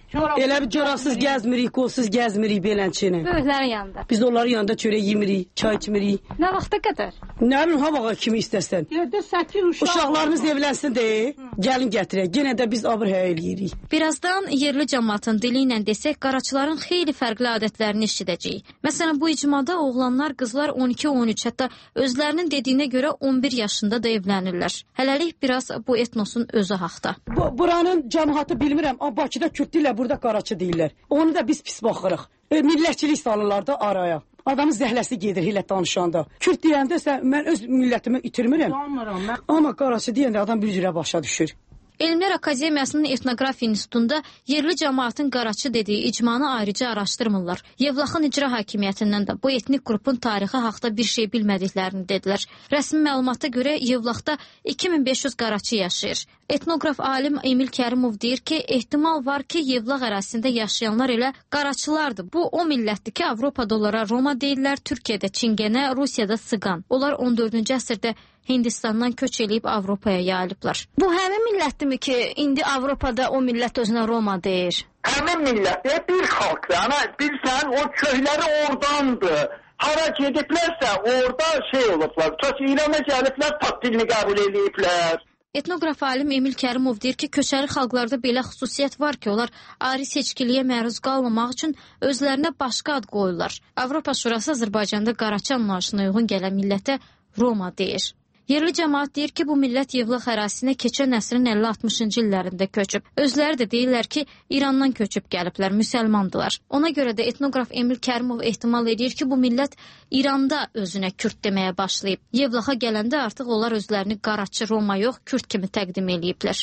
Elə bir corabsız gəzmirik, qolsuz gəzmirik belənçini. Böyüklərin yanında. Biz onların yanında çörək yemirik, çay içmirik. Nə vaxta qədər? Nə bilim, havağa kimi istəsən. 7-8 Uşaqlarımız evlənsin deyə, gəlin gətirək. Yenə də biz abır həyə eləyirik. Birazdan yerli cəmaatın dili ilə desək, qaraçıların xeyli fərqli adətlərini eşidəcəyik. Məsələn, bu icmada oğlanlar, qızlar 12-13, hətta özlərinin dediyinə görə 11 yaşında da evlənirlər. Hələlik biraz bu etnosun özü haqda. Buranın cəmaatı bilmirəm, amma Bakıda Kürd deyirlər, burada qaraçı deyirlər. Onu da biz pis baxırıq. Millətçilik salırlar da araya. Adamın zəhləsi gedir elə danışanda. Kürd deyəndə mən öz millətimi itirmirəm. Amma qaraçı deyəndə adam bir cürə başa düşür. Elmlər Akademiyasının Etnografiya İnstitutunda yerli cəmaatın qaraçı dediyi icmanı ayrıca araşdırmırlar. Yevlaxın icra hakimiyyətindən də bu etnik qrupun tarixi haqda bir şey bilmədiklərini dedilər. Rəsmi məlumata görə Yevlaxda 2500 qaraçı yaşayır. Etnoqraf alim Emil Kərimov deyir ki, ehtimal var ki, Yevlax ərazisində yaşayanlar elə qaraçılardır. Bu o millətdir ki, Avropada onlara Roma deyirlər, Türkiyədə Çingənə, Rusiyada Siqan. Onlar 14-cü əsrdə Hindistandan köç eləyib Avropaya yayılıblar. Bu həmin millətdirmi ki, indi Avropada o millət özünə Roma deyir? Həmin millət bir xalqdır. Ana, bilsən, o köyləri oradandır. Hara gediblərsə, orada olublar. Çox İrana gəliblər, taktilini qəbul ediblər. Etnoqraf alim Emil Kərimov deyir ki, köçəri xalqlarda belə xüsusiyyət var ki, onlar ayrı seçkiliyə məruz qalmamaq üçün özlərinə başqa ad qoyurlar. Avropa Şurası Azərbaycanda qaraçı anlayışına uyğun gələn millətə Roma deyir. Yerli cəmaat deyir ki, bu millət Yevlax ərazisinə keçən əsrin 50-60-cı illərində köçüb. Özləri də deyirlər ki, İrandan köçüb gəliblər, müsəlmandılar. Ona görə də etnoqraf Emil Kərimov ehtimal edir ki, bu millət İranda özünə Kürd deməyə başlayıb. Yevlaxa gələndə artıq onlar özlərini qaraçı Roma yox, Kürd kimi təqdim eləyiblər.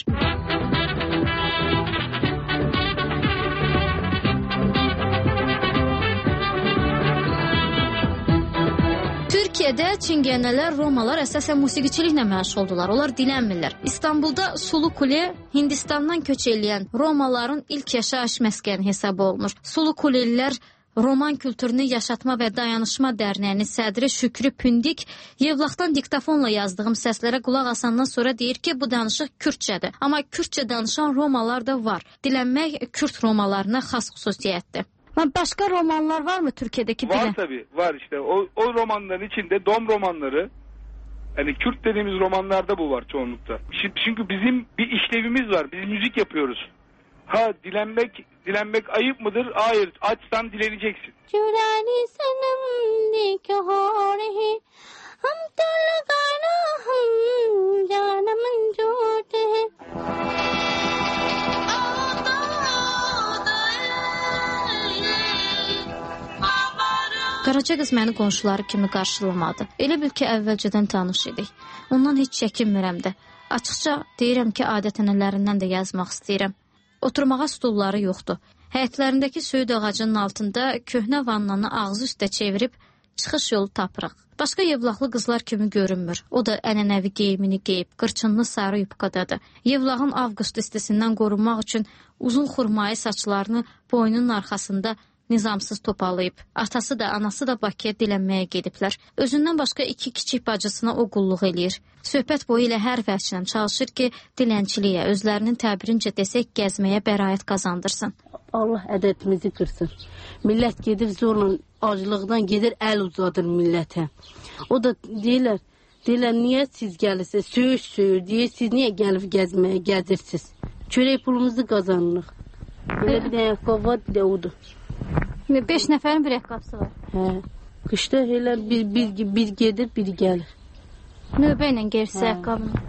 Türkiyədə Çingənələr, Romalar əsasən musiqiçiliklə məşğul oldular. Onlar dilənmirlər. İstanbulda Sulu Kule Hindistandan köç eləyən Romaların ilk yaşayış məskəni hesab olunur. Sulu Kulelilər Roman kültürünü yaşatma və dayanışma dərnəyinin sədri Şükrü Pündik Yevlaxdan diktafonla yazdığım səslərə qulaq asandan sonra deyir ki, bu danışıq kürdcədir. Amma kürdcə danışan Romalar da var. Dilənmək Kürd Romalarına xas xüsusiyyətdir. Başqa romanlar var mı Türkiye'deki dilen? Var tabii, var işte. O romanların içinde Dom romanları, yani Kürt dediğimiz romanlarda bu var çoğunlukta. Çünkü bizim bir işlevimiz var. Biz müzik yapıyoruz. Ha dilenmek ayıp mıdır? Hayır. Açsan dileneceksin. Qaraca qız məni qonşuları kimi qarşılamadı. Elə bil ki, əvvəlcədən tanış idik. Ondan heç çəkinmirəm də. Açıqca deyirəm ki, adət-ənənələrindən də yazmaq istəyirəm. Oturmağa stulları yoxdur. Həyətlərindəki söyüd ağacının altında köhnə vannanı ağzı üstə çevirib çıxış yolu tapırıq. Başqa Yevlaxlı qızlar kimi görünmür. O da ənənəvi geyimini geyib, qırçınlı sarı yupqadadır. Yevlaxın avqust istisindən qorunmaq üçün uzun xurmayı saçlarını boynunun arxasında nizamsız topalayıb. Atası da, anası da Bakıya dilənməyə gediblər. Özündən başqa 2 kiçik bacısına o qulluq eləyir. Söhbət boyu ilə hər vəçlə çalışır ki, dilənçiliyə, özlərinin təbirincə desək, gəzməyə bəraət qazandırsın. Allah ədədimizi qırsın. Millət gedir zorla, acılıqdan gedir, əl uzadır millətə. O da deyirlər, niyə siz gəlirsiniz, söyür, deyir, siz niyə gəlib gəzməyə, gəzirsiniz? Çörək pulumuzu qazanırıq. Belə bir dənə qava dilə odur. 5 nəfərin bir əqqabısı var. Hə. Qışda elə bir gedir, bir gəlir. Növbə ilə gerisi əqqabını.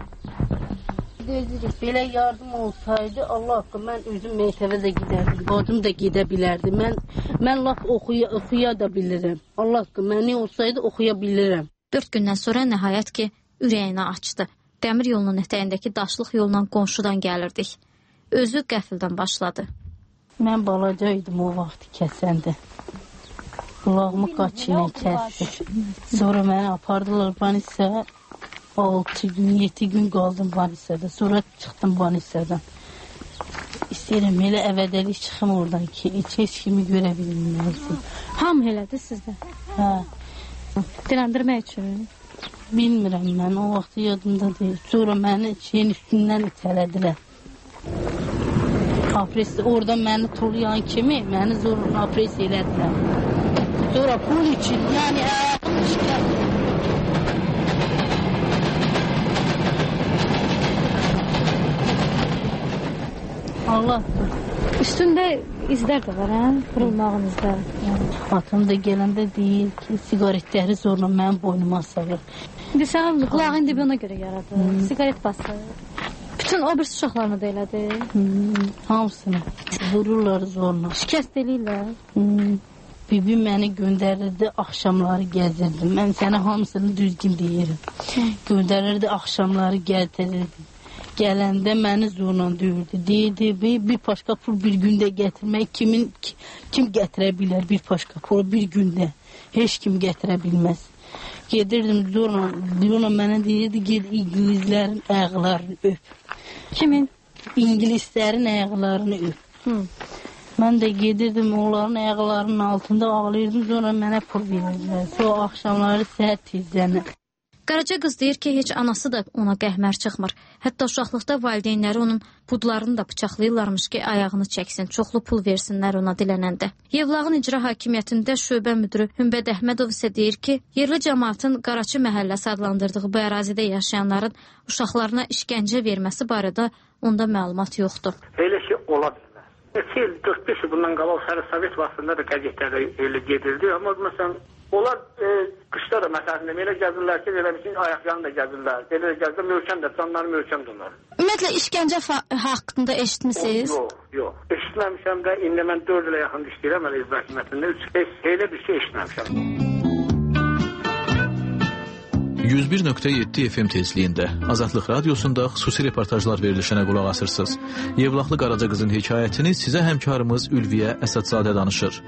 Belə yardım olsaydı, Allah haqqı, mən özüm məktəbə də gedərdim. Bacım da gedə bilərdi. Mən laf oxuya da bilirəm. Allah haqqı, mənə olsaydı oxuya bilirəm. 4 gündən sonra nəhayət ki, ürəyini açdı. Dəmir yolunun ətəyindəki daşlıq yolla qonşudan gəlirdik. Özü qəfildən başladı. Mən balaca idim o vaxt kəsəndə. Qulağımı qaç ilə kəsdi. Sonra məni apardılar Banisaya. 6 gün, 7 gün qaldım Banisada. Sonra çıxdım Banisa'dan. İstəyirəm elə əvədəlik çıxım oradan ki, heç kimi görə bilmirəm. Ham elədi sizdə? Hə. Diləndirmək üçün? Bilmirəm mən, o vaxt yadımda deyil. Sonra məni şeyin üstündən itələdilər. Apresiya, orada məni tulayan kimi, məni zorla apresiya elədilər. Sonra pul üçün, yəni ayağım şikayət. Allah. Üstündə izlər də var, hə? Qırılmağın izlər. Atam da gələndə deyir ki, sigaretləri zorla mənim boynuma salır. İndi sən qulağın dibi ona görə yaradı. Sigaret bası. Bütün o bir uşaqlarını da elədi. Hamısını. Vururlar zorla. Şikəst eləyirlər. Bibim məni göndərirdi, axşamları gəzirdim. Mən sənə hamısını düzgün deyirəm. Göndərirdi, axşamları gətirirdi. Gələndə məni zorla döyürdü. Deyirdi, bir paşka pul bir gündə gətirmək kim gətirə bilər bir paşka pul bir gündə? Heç kim gətirə bilməz. Gedirdim zorla mənə deyirdi, ged İngilizlərin ayaqlarını öp. Kimin? İngilizlərin ayaqlarını öp. Mən də gedirdim onların ayaqlarının altında ağlayırdım, sonra mənə pul verirdilər. Sonra axşamları səhər tezdən. Qaraca qız deyir ki, heç anası da ona qəhmər çıxmır. Hətta uşaqlıqda valideynləri onun pudlarını da bıçaqlayırlarmış ki, ayağını çəksin, çoxlu pul versinlər ona dilənəndə. Yevlağın icra hakimiyyətində şöbə müdürü Hümbət Əhmədov isə deyir ki, yerli cəmaatın Qaraçı məhəlləsi adlandırdığı bu ərazidə yaşayanların uşaqlarına işgəncə verməsi barədə onda məlumat yoxdur. Elə şey ola bilməz. 2 il, 45 il bundan qabaq Sovet vaxtında da qəzetlərdə elə gedirdi, amma məsələn onlar qışda da məsələn elə gəzirlər ki, elə bir ayaqlarını da gəzirlər. Elə gəzirlər, möhkəm də, canları möhkəmdir onlar. Ümumiyyətlə işgəncə haqqında eşitmisiniz? Yox. Eşitməmişəm də, indi mən 4 ilə yaxın işləyirəm elə icra hakimiyyətində. Elə bir şey eşitməmişəm. 101.7 FM tezliyində Azadlıq Radiosunda xüsusi reportajlar verilişinə qulaq asırsınız. Yevlaxlı Qaraca qızın hekayətini sizə həmkarımız Ülviyə Əsədzadə danışır.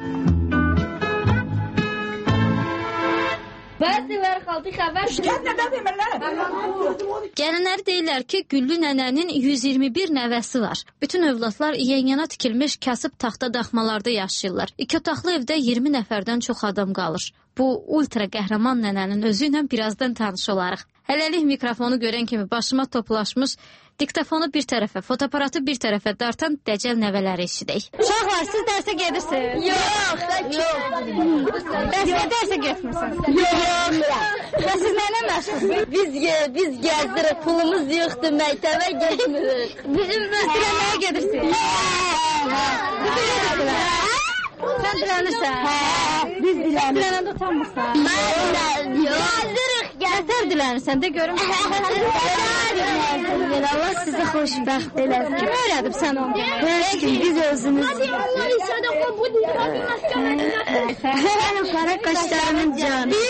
Gələnləri deyirlər ki, Güllü nənənin 121 nəvəsi var. Bütün övladlar yan-yana tikilmiş kasıb taxta daxmalarda yaşayırlar. 2 otaqlı evdə 20 nəfərdən çox adam qalır. Bu ultra qəhrəman nənənin özü ilə birazdan tanış olarıq. Hələlik mikrofonu görən kimi başıma toplaşmış, diktafonu bir tərəfə, fotoaparatı bir tərəfə dartan dəcəl nəvələri eşidək. Uşaqlar, siz dərsə gedirsiniz? Yox. Dərsdə dərsə getmirsiniz? Yox. Və siz nəylə məşğulsunuz? Biz gəzdirik, pulumuz yoxdur, məktəbə getmirik. Bizim məktəbəyə gedirsiniz? Sən dilənirsən? Biz dilənirsən. Dilənəndə utanmırsan? Mən gəzdirik. Nətər dilənirsən? De görüm. Allah sizi xoşbəxt eləsin. Kim öyrədib sən onu? Heç kim, biz özümüz. Mənim qara qaşlarımın canı.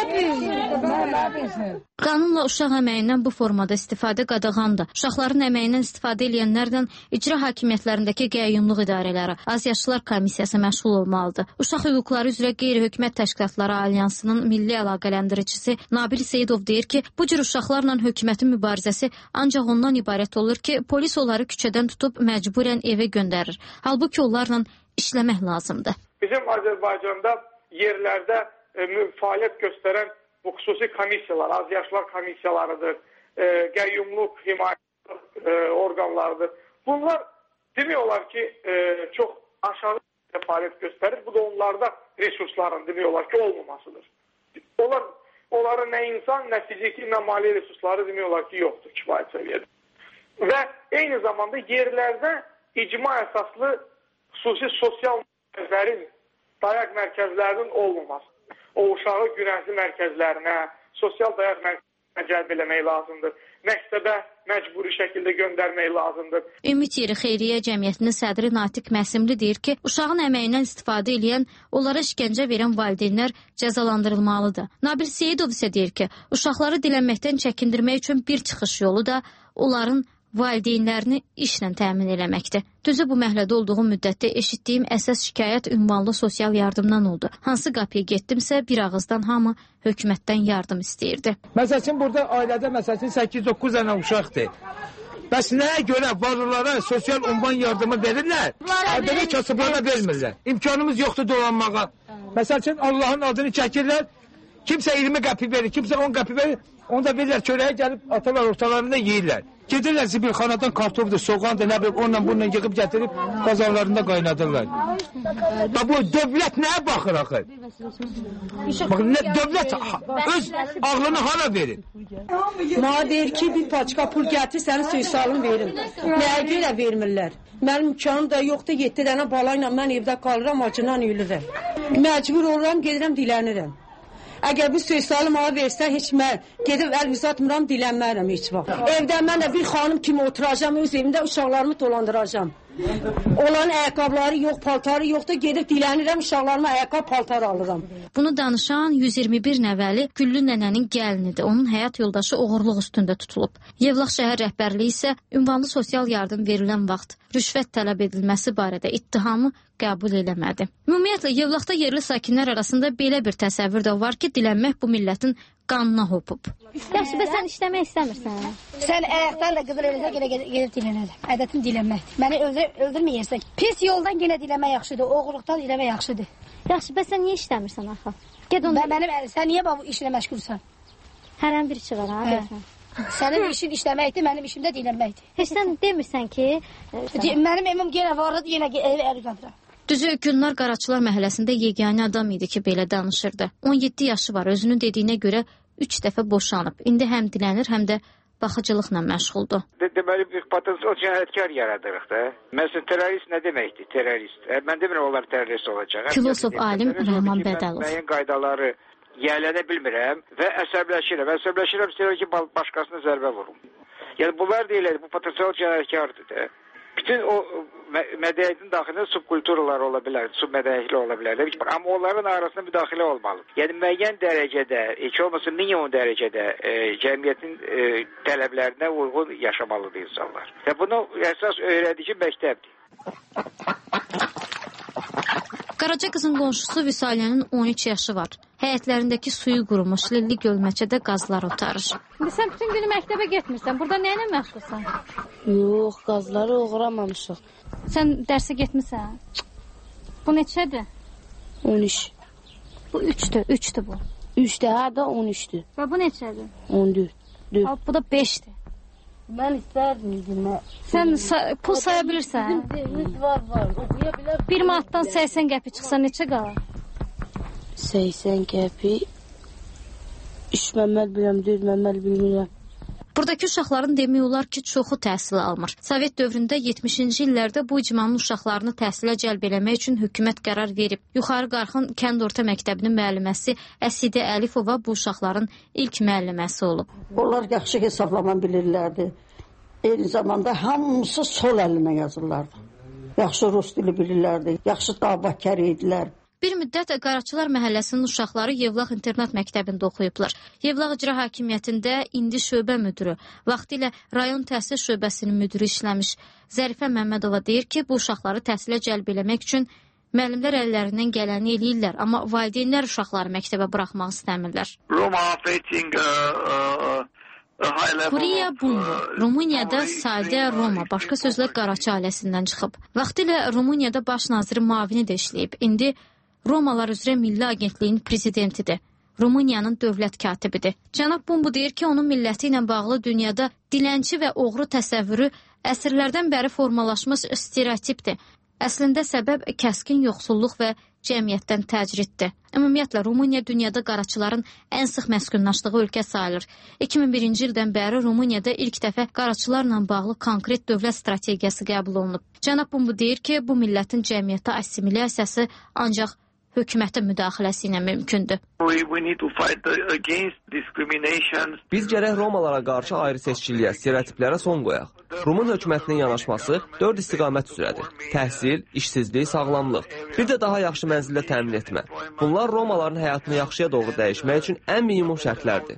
Qanunla uşaq əməyindən bu formada istifadə qadağandır. Uşaqların əməyindən istifadə edənlərlə icra hakimiyyətlərindəki qəyyumluq idarələri, azyaşlılar komissiyası məşğul olmalıdır. Uşaq hüquqları üzrə qeyri-hökumət təşkilatları alyansının milli əlaqələndiricisi Nabil Seyidov deyir ki, bu cür uşaqlarla hökumətin mübarizəsi ancaq ondan ibarət olur ki, polis onları küçədən tutub məcburən evə göndərir. Halbuki onlarla işləmək lazımdır. Bizim Azərbaycanda yerlərdə fəaliyyət göstərən bu xüsusi komissiyalar, azyaşlar komissiyalarıdır, qəyyumluq, himayət orqanlarıdır. Bunlar demək olar ki, çox aşağı fəaliyyət göstərir. Bu da onlarda resursların demək olar ki, olmamasıdır. Onların nə insan, nə fiziki, nə mali resursları demək olar ki, yoxdur kifayət səviyyədə. Və eyni zamanda yerlərdə icma əsaslı xüsusi sosial mərkəzlərin, dayaq mərkəzlərinin olmaması. O uşağı günəhzi mərkəzlərinə, sosial dayaq mərkəzlərinə cəlb eləmək lazımdır. Məktəbə məcburi şəkildə göndərmək lazımdır. Ümid Yeri Xeyriyyə Cəmiyyətinin sədri Natiq Məsimli deyir ki, uşağın əməyindən istifadə edən, onlara işgəncə verən valideynlər cəzalandırılmalıdır. Nabil Seyidov isə deyir ki, uşaqları dilənməkdən çəkindirmək üçün bir çıxış yolu da onların valideynlərini işlə təmin eləməkdir. Düzü bu məhəllədə olduğum müddətdə eşitdiyim əsas şikayət ünvanlı sosial yardımdan oldu. Hansı qapıya getdimsə bir ağızdan hamı hökumətdən yardım istəyirdi. Məsələn, burada ailədə 8-9 dənə uşaqdır. Bəs nəyə görə varlılara sosial ünvan yardımı verirlər? Belə kasıblara vermirlər. İmkanımız yoxdur dolanmağa. Məsələn, Allahın adını çəkirlər. Kimsə 20 qəpi verir, kimsə 10 qəpi verir. Onda verirlər çörəyə gəlib atalar ortalarında yeyirlər. Gedirlər zibilxanadan kartofdur, soğandır, nə bilib, onunla bununla yığıb gətirib qazanlarında qaynadırlar. Bu dövlət nəyə baxır axı? Dövlət öz ağlını hara verir? Mənə deyir ki, bir paçka pul gətir, sənin suysalın verin. Nəyə görə vermirlər? Mənim imkanım da yoxdur, 7 dənə balayla mən evdə qalıram, acından yürürəm. Məcbur oluram, gedirəm, dilənirəm. Əgər bu suysalı mənə versə, heç mən gedib əl uzatmıram, dilənmərəm heç vaxt. Evdə mən də bir xanım kimi oturacam, öz evimdə uşaqlarımı dolandıracam. Olan ayaqqabıları yox, paltarı yoxdur, gedib dilənirəm, uşaqlarıma ayaqqab, paltar alıram. Bunu danışan 121 nəvəli Güllü nənənin gəlinidir. Onun həyat yoldaşı oğurluq üstündə tutulub. Yevlax şəhər rəhbərliyi isə ünvanlı sosial yardım verilən vaxt rüşvət tələb edilməsi barədə ittihamı qəbul eləmədi. Ümumiyyətlə, Yevlaxda yerli sakinlər arasında belə bir təsəvvür də var ki, dilənmək bu millətin qanına hopub. Yaxşı, və sən işləmək istəmirsən? Sən ayaqdan da qızıl eləsə, gedib dilənələr. Ədətim dilənməkdir. Məni öldürməyirsən. Pis yoldan yenə dilənmək yaxşıdır, oğurluqdan dilənmək yaxşıdır. Yaxşı, və sən niyə işləmirsən axı? Ged onu. Sən niyə bu işlə məşğulsan? Hərən bir işi var, ha? Sənin işin işləməkdir, mənim işim də dilənməkdir. Heç sən demirsən ki... Mənim evim yenə vardı, yenə əl uzadıram. Düzü, Gülnar Qaraçılar məhəlləsində yeganə adam idi ki, belə danışırdı. 17 yaşı var, özünün dediyinə görə 3 dəfə boşanıb. İndi həm dilənir, həm də baxıcılıqla məşğuldur. Deməli, bir potensial cinayətkar yaradırıq da. Məsələn, terrorist nə deməkdir? Terrorist. Mən demirəm, onlar terrorist olacaq. Filosof alim Rəhman Bədəlov. Müəyyən qaydaları yiyələnə bilmirəm və əsəbləşirəm. Əsəbləşirəm, istəyirəm ki, başqasına zərbə vurum. Yəni, bunlar deyilər, bu potensial cinayətkardır da. Bütün o mədəniyyətin daxilində subkulturalar ola bilər, submədəniyyətli ola bilər. Amma onların arasında müdaxilə olmalı. Yəni, müəyyən dərəcədə, heç olmasa minimum dərəcədə cəmiyyətin tələblərinə uyğun yaşamalıdır insanlar. Və bunu əsas öyrədici məktəbdir. Qaraca qızın qonşusu Vüsalənin 13 yaşı var. Həyətlərindəki suyu qurumuş, lilli gölməçədə qazlar otarır. Sən bütün günü məktəbə getmirsən, burada nə ilə məşğulsan? Yox, qazları uğramamışıq. Sən dərsə getmirsən? Bu neçədir? 13. Bu 3'dür bu. 3'də, hə də 13'dür. Və bu neçədir? 14. Bu da 5'dir. Mən istərdim. Sən pul saya bilirsən? Var, oxuya bilər. 1 manatdan 80 qəpi çıxsa neçə qalar? 80 qəpi. 3 məmməl bilirəm, 4 məmməl bilmirəm. Buradakı uşaqların demək olar ki, çoxu təhsil almır. Sovet dövründə 70-ci illərdə bu icmanın uşaqlarını təhsilə cəlb eləmək üçün hökumət qərar verib. Yuxarı Qarxın kənd orta məktəbinin müəlliməsiƏsidə Əlifova bu uşaqların ilk müəlliməsi olub. Onlar yaxşı hesablama bilirlərdi. Eyni zamanda hamısı sol əlinə yazırlardı. Yaxşı rus dili bilirlərdi, yaxşı davakar idilər. Bir müddət Qaraçılar məhəlləsinin uşaqları Yevlax internat məktəbində oxuyublar. Yevlax icra hakimiyyətində indi şöbə müdürü, vaxtilə rayon təhsil şöbəsinin müdürü işləmiş Zərifə Məmmədova deyir ki, bu uşaqları təhsilə cəlb eləmək üçün müəllimlər əllərindən gələni eləyirlər, amma valideynlər uşaqları məktəbə buraxmaq istəmirlər. Kuriya Bundu, Rumuniyada sadə Roma, başqa sözlə Qaraçı ailəsindən çıxıb. Vaxtilə Rumuniyada baş naziri mavini də işləyib. İndi Romalar üzrə Milli Agentliyin prezidentidir. Rumuniyanın dövlət katibidir. Cənab Bumbu deyir ki, onun milləti ilə bağlı dünyada dilənçi və oğru təsəvvürü əsrlərdən bəri formalaşmış stereotipdir. Əslində səbəb kəskin yoxsulluq və cəmiyyətdən təcriddir. Ümumiyyətlə, Rumuniya dünyada qaraçıların ən sıx məskunlaşdığı ölkə sayılır. 2001-ci ildən bəri Rumuniyada ilk dəfə qaraçılarla bağlı konkret dövlət strategiyası qəbul olunub. Cənab Bumbu deyir ki, bu millətin cəmiyyətə assimilyasiyası ancaq hökumətin müdaxiləsi ilə mümkündür. Biz gərək Romalara qarşı ayrı seçkiliyə, stereotiplərə son qoyaq. Rumun hökumətinin yanaşması 4 istiqamət üzrədir. Təhsil, işsizlik, sağlamlıq. Bir də daha yaxşı mənzillə təmin etmə. Bunlar Romaların həyatını yaxşıya doğru dəyişmək üçün ən minimum şərtlərdir.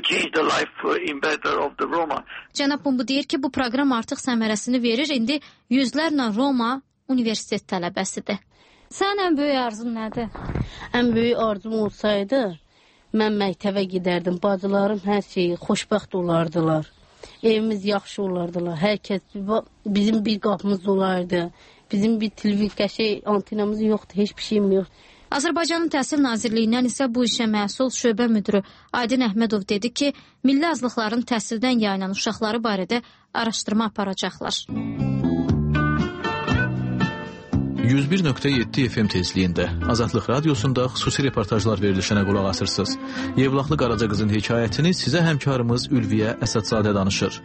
Cənab Bumbu deyir ki, bu proqram artıq səmərəsini verir. İndi yüzlərlə Roma universitet tələbəsidir. Sən ən böyük arzun nədir? Ən böyük arzum olsaydı, mən məktəbə gedərdim. Bacılarım hər şeyi xoşbəxt olardılar. Evimiz yaxşı olardılar. Hər kəs, bizim bir qapımız olardı. Bizim bir televiziya antenamız yoxdur, heç bir şeyim yoxdur. Azərbaycanın Təhsil Nazirliyindən isə bu işə məsul şöbə müdürü Aydın Əhmədov dedi ki, milli azlıqların təhsildən yayınan uşaqları barədə araşdırma aparacaqlar. 101.7 FM tezliyində Azadlıq Radiosunda xüsusi reportajlar verilişinə qulaq asırsınız. Yevlaxlı Qaraca qızın hekayətini sizə həmkarımız Ülviyə Əsədzadə danışır.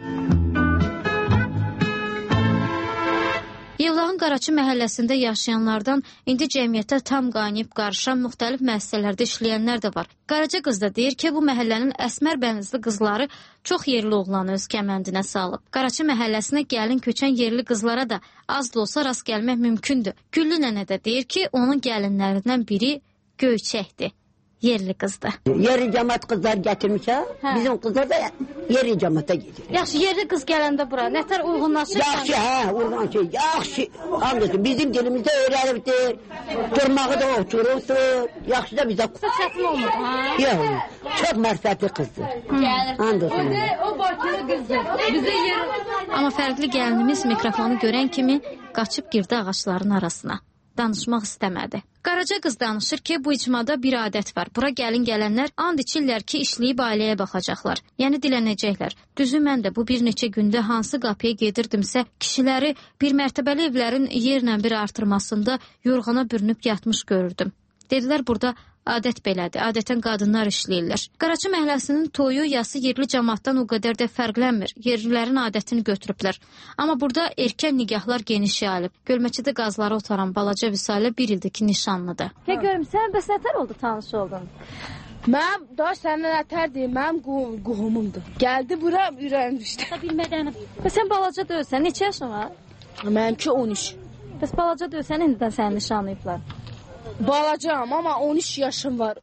Yevlaxın Qaraçı məhəlləsində yaşayanlardan indi cəmiyyətə tam qaynayıb qarışan müxtəlif müəssisələrdə işləyənlər də var. Qaraca qız da deyir ki, bu məhəllənin əsmər bənizli qızları çox yerli oğlanı öz kəməndinə salıb. Qaraçı məhəlləsinə gəlin köçən yerli qızlara da az da olsa rast gəlmək mümkündür. Güllü nənə də deyir ki, onun gəlinlərindən biri Göyçəkdir. Yerli qızdır. Yerli cəmat qızlar gətirmişə, bizim qızlar da yerli cəmata gedir. Yaxşı, yerli qız gələndə bura nətər uyğunlaşır? Yaxşı, uyğunlaşır. Yaxşı. Anlasın, bizim dilimizdə öyrənibdir. Durmağı da otururdur. Yaxşı da bizə... Çətin olmadı, ha? Yox, çox mərfətli qızdır. Anlasın. O bakılı qızdır. Bizə yer... Amma fərqli gəlinimiz mikrofonu görən kimi qaçıb girdi ağaçların arasına. Danışmaq istəmədi. Qaraca qız danışır ki, bu icmada bir adət var. Bura gələnlər and içirlər ki, işləyib ailəyə baxacaqlar. Yəni dilənəcəklər. Düzü mən də bu bir neçə gündə hansı qapıya gedirdimsə, kişiləri bir mərtəbəli evlərin yerlə bir artırmasında yorğana bürünüb yatmış görürdüm. Dedilər, burada adət belədir. Adətən qadınlar işləyirlər. Qaraçı məhəlləsinin toyu yası yerli cəmaatdan o qədər də fərqlənmir. Yerlilərin adətini götürüblər. Amma burada erkən nigahlar geniş yayılıb. Gölməçidə qazları otaran balaca Vüsalə bir ildir ki, nişanlıdır. Görüm, sən bəs nətər oldu, tanış oldun? Mənim daş səndən ətərdir, mənim qohumumdur. Gəldi bura, ürəyim düşdü. Bilmədən. Bəs sən balaca deyilsən, neçə yaşın var? Mənimki 13. Bəs balaca deyilsən, indidən səni nişanlayıblar. Balacam, amma 13 yaşım var.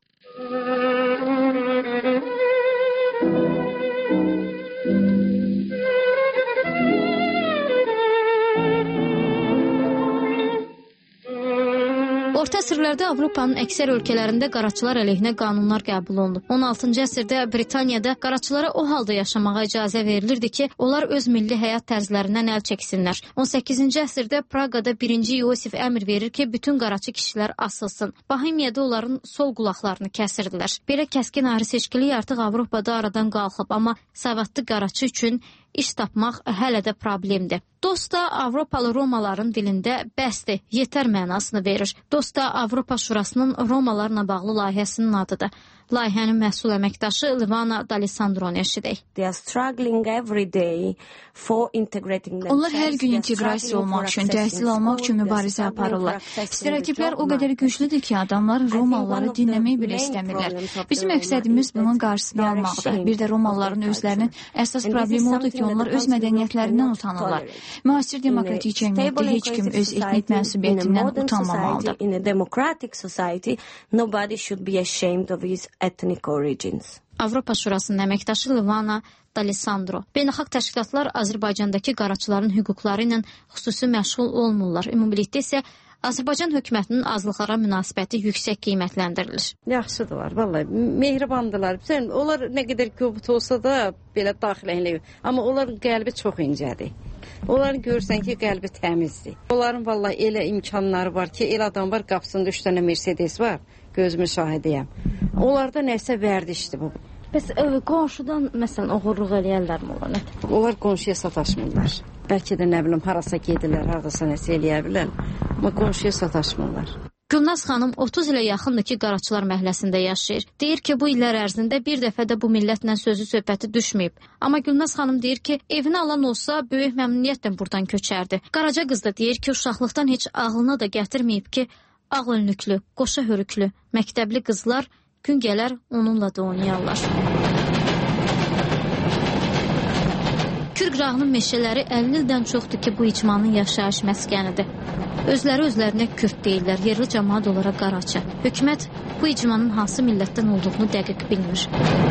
Orta əsrlərdə Avropanın əksər ölkələrində qaraçılar əleyhinə qanunlar qəbul olunub. 16-cı əsrdə Britaniyada qaraçılara o halda yaşamağa icazə verilirdi ki, onlar öz milli həyat tərzlərindən əl çəksinlər. 18-ci əsrdə Praqada 1-ci Yosif əmr verir ki, bütün qaraçı kişilər asılsın. Bohemiyada onların sol qulaqlarını kəsirdilər. Belə kəskin ayrı seçkilik artıq Avropada aradan qalxıb, amma savadlı qaraçı üçün iş tapmaq hələ də problemdir. Dost da Avropalı Romaların dilində bəsdir, yetər mənasını verir. Dost da Avropa Şurasının Romalarla bağlı layihəsinin adıdır. Layihənin məhsul əməkdaşı Livana D'Alessandroni eşidək. Onlar hər gün inteqrasiya olmaq üçün, təhsil almaq üçün mübarizə aparırlar. Stereotiplər o qədər güclüdür ki, adamlar Romalıları dinləmək belə istəmirlər. Bizim məqsədimiz bunun qarşısını almaqdır. Bir də Romalıların özlərinin əsas problemi odur ki, onlar öz mədəniyyətlərindən utanırlar. Müasir demokratik cəmiyyətdə heç kim öz etnik mənsubiyyətindən utanmamalıdır. Avropa Şurasının əməkdaşı Livana D'Alessandro. Beynəlxalq təşkilatlar Azərbaycandakı qaraçıların hüquqları ilə xüsusi məşğul olmurlar. Ümumilikdə isə Azərbaycan hökumətinin azlıqlara münasibəti yüksək qiymətləndirilir. Yaxşıdırlar, vallahi mehribandılar. Onlar nə qədər kobud olsa da belə daxiləyinlər. Amma onların qəlbi çox incədir. Onların görürsən ki, qəlbi təmizdir. Onların vallahi elə imkanları var ki, elə adam var, qapısında 3 dənə Mercedes var, gözümün şahidiyəm. Onlarda nəsə vərdişdir bu. Bəs qonşudan, məsələn, oğurluq eləyərlər mi onlar? Onlar qonşuya sataşmırlar. Bəlkə də nə bilim, harasa gedirlər, haradasa nəsə eləyə bilər. Amma qonşuya sataşmırlar. Gülnaz xanım 30 ilə yaxındır ki, Qaraçılar məhəlləsində yaşayır. Deyir ki, bu illər ərzində bir dəfə də bu millətlə sözü söhbəti düşməyib. Amma Gülnaz xanım deyir ki, evini alan olsa böyük məmnuniyyətlə buradan köçərdi. Qaraca qız da deyir ki, uşaqlıqdan heç ağlına da gətirməyib ki, ağ önlüklü, qoşa hörüklü, məktəbli qızlar gün gələr onunla da oynayarlar. Kürqrağının meşələri 50 ildən çoxdur ki, bu icmanın yaşayış məskənidir. Özləri özlərinə kürd deyirlər, yerli cəmaat olaraq qaraçı. Hökumət bu icmanın hansı millətdən olduğunu dəqiq bilmir.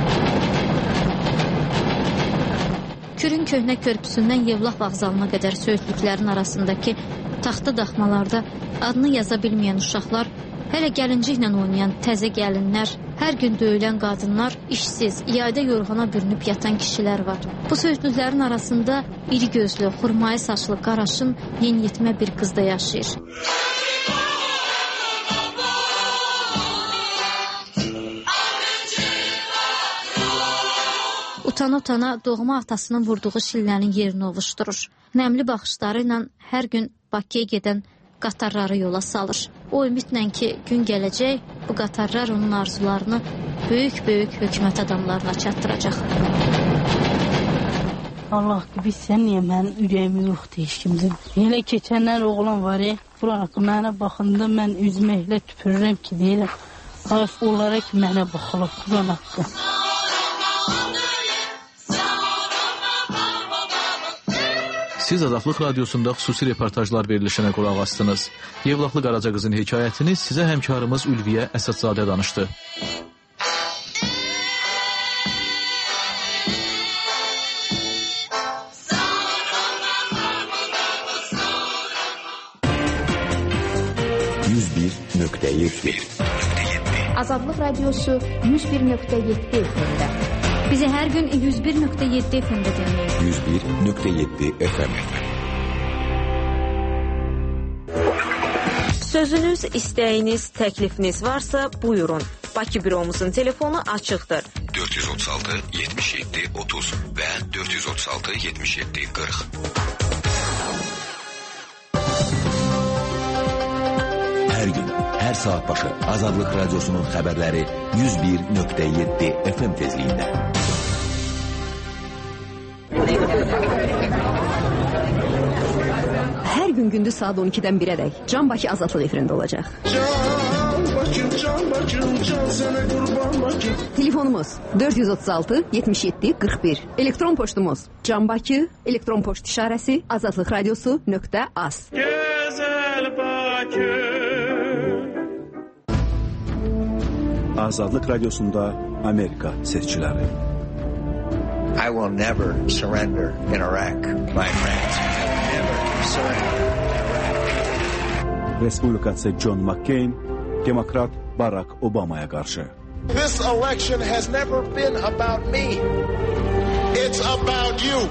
Kürün köhnə körpüsündən Yevlax vağzalına qədər söyüdlüklərin arasındakı taxta daxmalarda adını yaza bilməyən uşaqlar, hələ gəlinciklə oynayan təzə gəlinlər, hər gün döyülən qadınlar, işsiz, iyadə yorğana bürünüb yatan kişilər var. Bu söyüdlüklərin arasında iri gözlü, xurmayı saçlı, qaraşın, yeniyetmə bir qız da yaşayır. Utana-utana doğma atasının vurduğu şillənin yerini ovuşdurur. Nəmli baxışları ilə hər gün Bakıya gedən qatarları yola salır. O ümidlə ki, gün gələcək, bu qatarlar onun arzularını böyük-böyük hökumət adamlarına çatdıracaq. Allah bilsən niyə mənim ürəyim yoxdur heç kimdir. Elə keçənlər oğlan var, bırak mənə baxında mən üzümə elə tüpürürəm ki, deyirəm, onlara ki, mənə baxılıb, Quran haqqı. Siz Azadlıq Radiosunda xüsusi reportajlar verilişinə qulaq astınız. Yevlaxlı Qaraca qızın hekayətini sizə həmkarımız Ülviyə Əsədzadə danışdı. Azadlıq Radiosu 101.7 FM-də. Bizi hər gün 101.7 FM-də dinləyin. 101.7 FM. Sözünüz, istəyiniz, təklifiniz varsa buyurun. Bakı büromuzun telefonu açıqdır. 436 77 30 və 436 77 40. Hər gün, hər saat başı Azadlıq Radiosunun xəbərləri 101.7 FM tezliyində. Hər gün gündüz saat 12-dən 1-ədək Can Bakı Azadlıq efirində olacaq. Telefonumuz 436 77 41. Elektron poçtumuz canbakı, elektron poçt işarəsi azadlıqradiosu.az. Gözəl Bakı. Azadlıq Radiosunda Amerika seçkiləri. I will never surrender in Iraq, my friends. Never surrender in Iraq. Respublikası John McCain, Demokrat Barack Obama'ya qarşı. This election has never been about me. It's about you.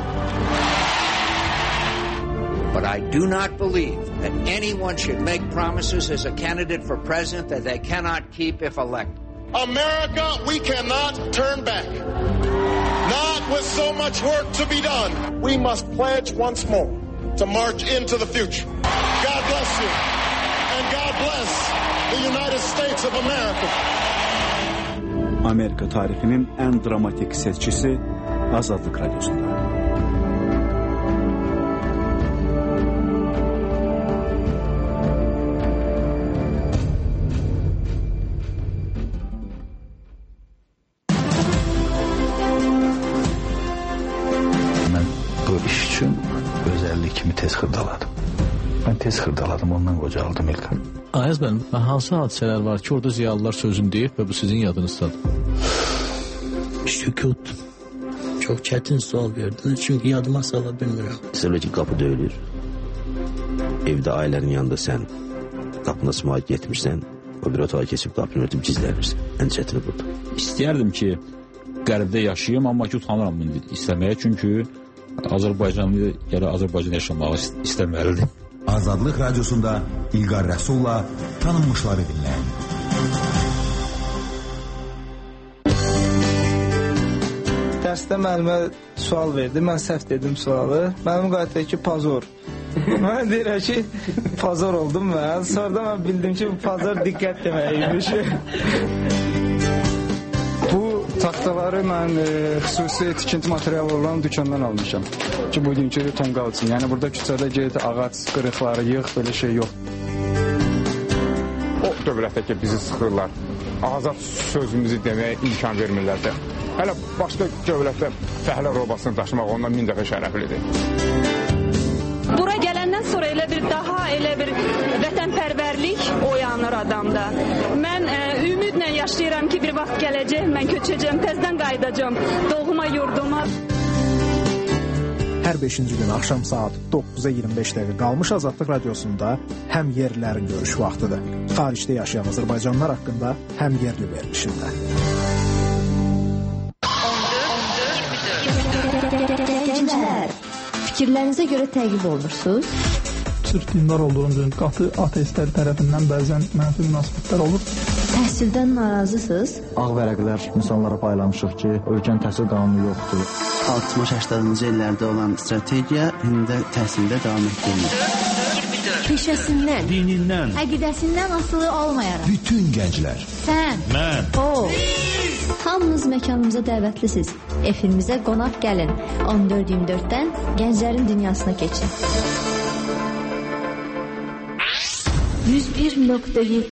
But I do not believe that anyone should make promises as a candidate for president that they cannot keep if elected. America, we cannot turn back. Not with so much work to be done. We must pledge once more to march into the future. God bless you. And God bless the United States of America. Amerika tarixinin ən dramatik seçkisi Azadlıq Radiosunda. Tez xırdaladım. Mən tez xırdaladım, ondan qocaldım İlkan. Ayaz bənim, hansı hadisələr var ki, orada ziyalılar sözünü deyib və bu sizin yadınızdadır? Sükut. Çox çətin sual verdiniz, çünki yadıma sala bilmirəm. Məsələn ki, qapı döyülür. Evdə ailənin yanında sən qapına sımaq getmirsən, o bir otağa keçib qapını ötüb gizlənirsən. Ən çətini budur. İstəyərdim ki, qərbdə yaşayım, amma ki, utanıram bunu istəməyə, çünki Azərbaycanlı gələ Azərbaycan yaşamağı istəməlidir. Azadlıq Radiosunda İlqar Rəsulla tanınmışları dinləyin. Dərsdə müəllimə sual verdi, mən səhv dedim sualı. Müəllim qayıtdı ki, pazor. Mən deyirəm ki, pazor oldum mən. Sonra mən bildim ki, bu pazor diqqət deməkiymiş. Taxtaları mən xüsusi tikinti materialı olan dükandan almışam. Ki, bugünkü tonqal üçün. Yəni, burada küçədə geydi, ağac, qırıqları yığ, belə şey yox. O dövlətdə ki, bizi sıxırlar. Azad sözümüzü deməyə imkan vermirlər də. Hələ başqa dövlətdə fəhlə robasını daşımaq ondan 1000 dəfə şərəflidir. Bura gələndən sonra elə bir vətənpərvərlik oyanır adamda. Mən ümidlə yaşayıram ki, bir vaxt gələcək, mən köçəcəm, təzdən qayıdacam doğma yurduma. Hər 5-ci gün axşam saat 9-a 25 dəqiqə qalmış Azadlıq Radiosunda həm yerlilərin görüş vaxtıdır. Xaricdə yaşayan Azərbaycanlılar haqqında həm yerli verilişində. Fikirlərinizə görə təqib olunursunuz? Sırf dindar olduğum üçün qatı ateistlər tərəfindən bəzən mənfi münasibətlər olur. Təhsildən narazısınız? Ağ vərəqlər insanlara paylamışıq ki, ölkənin təhsil qanunu yoxdur. 60-80-cı illərdə olan strategiya indi də təhsildə davam etdirilir. Peşəsindən, dinindən, əqidəsindən asılı olmayaraq. Bütün gənclər. Sən, mən, o. Hamınız məkanımıza dəvətlisiniz. Efimizə qonaq gəlin. 14-24-dən gənclərin dünyasına keçin. 101.7